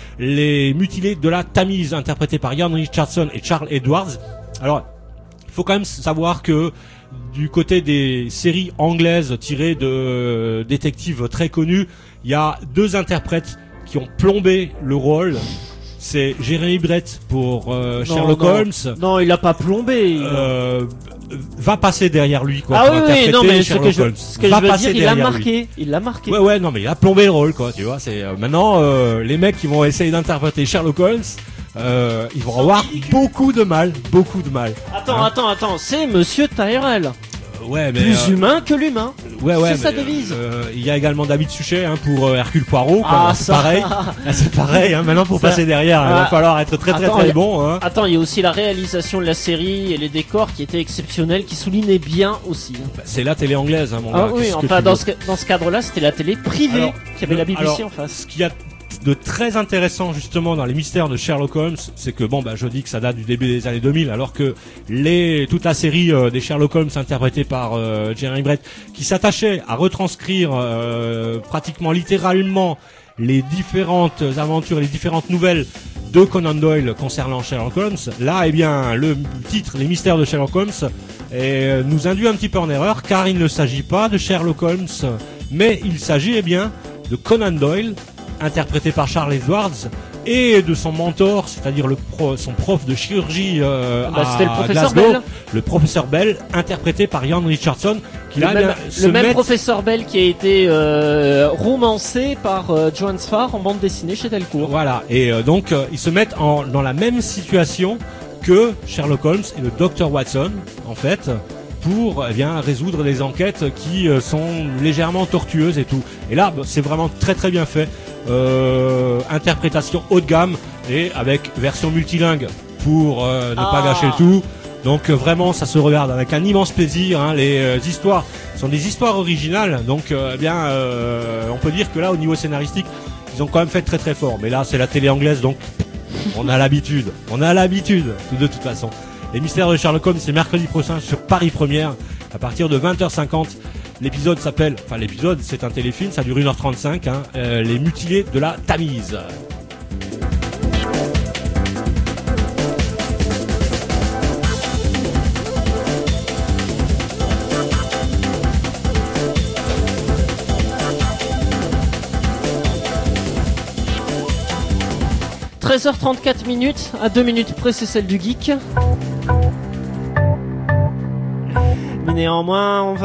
Les Mutilés de la Tamise, interprétés par Ian Richardson et Charles Edwards. Alors, il faut quand même savoir que du côté des séries anglaises tirées de détectives très connus, il y a deux interprètes qui ont plombé le rôle. C'est Jeremy Brett pour euh, non, Sherlock non. Holmes. Non, il a pas plombé. Il... Euh, va passer derrière lui, quoi. Ah pour oui, interpréter oui, non, mais ce Sherlock que je, Holmes. ce que Va je veux passer dire, il a derrière marqué. lui. Il l'a marqué. Ouais, ouais, non, mais il a plombé le rôle, quoi. Tu vois, c'est euh, maintenant euh, les mecs qui vont essayer d'interpréter Sherlock Holmes, euh, ils vont avoir beaucoup de mal, beaucoup de mal. Attends, Hein. attends, attends. C'est Monsieur Tyrell. Ouais, mais Plus euh, humain que l'humain. ouais, ouais, c'est sa mais, devise. euh, il y a également David Suchet hein, pour euh, Hercule Poirot. Quoi. Ah, c'est ça. pareil. Ah, c'est pareil. Hein, maintenant, pour Ça. passer derrière, il va Ah. falloir être très, très, Attends, très y a- bon. Hein. Attends, il y a aussi la réalisation de la série et les décors qui étaient exceptionnels, qui soulignaient bien aussi. Bah, c'est la télé anglaise, hein, mon Ah gars. oui, Qu'est-ce que enfin tu dans veux ce, dans ce cadre-là, c'était la télé privée Alors, qui avait la B B C alors, en face. Ce qu'il y a de très intéressant justement dans les mystères de Sherlock Holmes, c'est que bon bah je dis que ça date du début des années deux mille, alors que les toute la série euh, des Sherlock Holmes interprétée par euh, Jeremy Brett, qui s'attachait à retranscrire euh, pratiquement littéralement les différentes aventures, les différentes nouvelles de Conan Doyle concernant Sherlock Holmes. Là, eh bien, le titre Les Mystères de Sherlock Holmes eh, nous induit un petit peu en erreur, car il ne s'agit pas de Sherlock Holmes, mais il s'agit eh bien de Conan Doyle, interprété par Charles Edwards, et de son mentor, c'est-à-dire le pro, son prof de chirurgie euh, Bah, à c'était le professeur Glasgow, Bell. le professeur Bell, interprété par Ian Richardson, qui Le là, même, bien, se le même met- professeur Bell qui a été euh, romancé par euh, Johan Sfar en bande dessinée chez Delcourt. Voilà, et euh, donc euh, ils se mettent en, dans la même situation que Sherlock Holmes et le docteur Watson, en fait, pour eh bien résoudre des enquêtes qui euh, sont légèrement tortueuses et tout. Et là, bah, c'est vraiment très très bien fait. Euh, interprétation haut de gamme et avec version multilingue pour euh, ne pas Ah. gâcher le tout. Donc euh, vraiment, ça se regarde avec un immense plaisir. Hein. Les euh, histoires sont des histoires originales, donc euh, eh bien, euh, on peut dire que là, au niveau scénaristique, ils ont quand même fait très très fort. Mais là, c'est la télé anglaise, donc on a l'habitude. On a l'habitude, de toute façon. Les Mystères de Sherlock Holmes, c'est mercredi prochain sur Paris Première, à partir de vingt heures cinquante. L'épisode s'appelle, enfin l'épisode, c'est un téléfilm, ça dure une heure trente-cinq, hein, euh, Les Mutilés de la Tamise. treize heures trente-quatre minutes, à deux minutes près c'est celle du geek. Mais néanmoins, on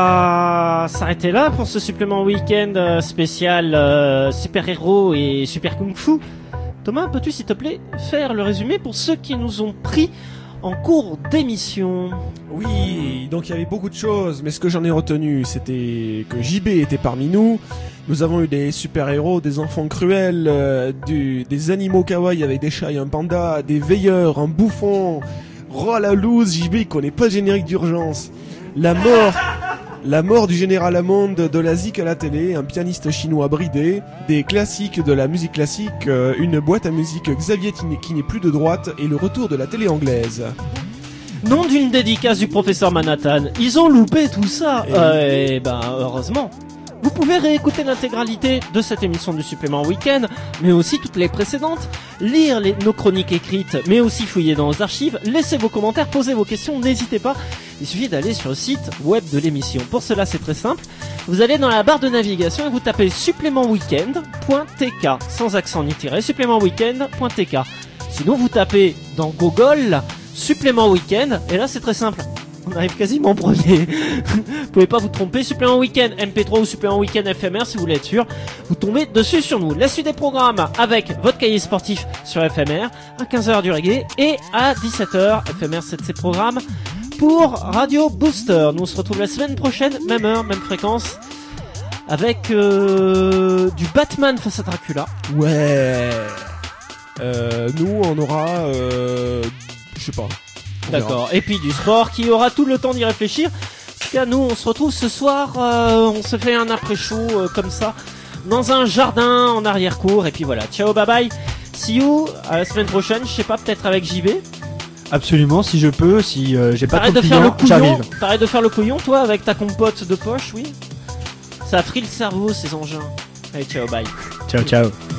va s'arrêter là pour ce supplément week-end euh, spécial euh, super-héros et super kung-fu. Thomas, peux-tu s'il te plaît faire le résumé pour ceux qui nous ont pris en cours d'émission? Oui, donc il y avait beaucoup de choses, mais ce que j'en ai retenu, c'était que J B était parmi nous. Nous avons eu des super-héros, des enfants cruels, euh, du, des animaux kawaii avec des chats et un panda, des veilleurs, un bouffon. Oh la loose, J B il connaît pas le générique d'urgence. La mort, la mort du général Hammond, de la zik à la télé, un pianiste chinois bridé, des classiques de la musique classique, euh, une boîte à musique Xavier qui n'est- qui n'est plus de droite et le retour de la télé anglaise. Nom d'une dédicace du professeur Manhattan. Ils ont loupé tout ça. Et- Euh, et ben, heureusement. Vous pouvez réécouter l'intégralité de cette émission du supplément week-end, mais aussi toutes les précédentes, lire les, nos chroniques écrites, mais aussi fouiller dans nos archives, laissez vos commentaires, posez vos questions, n'hésitez pas. Il suffit d'aller sur le site web de l'émission. Pour cela, c'est très simple. Vous allez dans la barre de navigation et vous tapez supplément weekend point t k, sans accent ni tiret, supplément weekend point t k. Sinon, vous tapez dans Google supplément week-end, et là, c'est très simple. On arrive quasiment premier. Vous pouvez pas vous tromper. Supplément week-end M P trois ou supplément week-end F M R si vous voulez être sûr. Vous tombez dessus sur nous. La suite des programmes avec votre cahier sportif sur F M R à quinze heures du reggae et à dix-sept heures F M R sept C programme pour Radio Booster. Nous on se retrouve la semaine prochaine, même heure, même fréquence, avec euh, du Batman face à Dracula. Ouais. Euh, nous on aura, euh, je sais pas. On verra. D'accord. Et puis du sport qui aura tout le temps d'y réfléchir. En tout cas, nous, on se retrouve ce soir. Euh, on se fait un après-show euh, comme ça, dans un jardin en arrière-cour. Et puis voilà. Ciao, bye bye. See you. À la semaine prochaine. Je sais pas, peut-être avec J B. Absolument, si je peux, si euh, j'ai pas trop T'arrêtes de de faire le clients, couillon. j'arrive. T'arrêtes de faire le couillon, toi, avec ta compote de poche, oui. Ça a frit le cerveau, ces engins. Allez, ciao, bye. Ciao, ciao.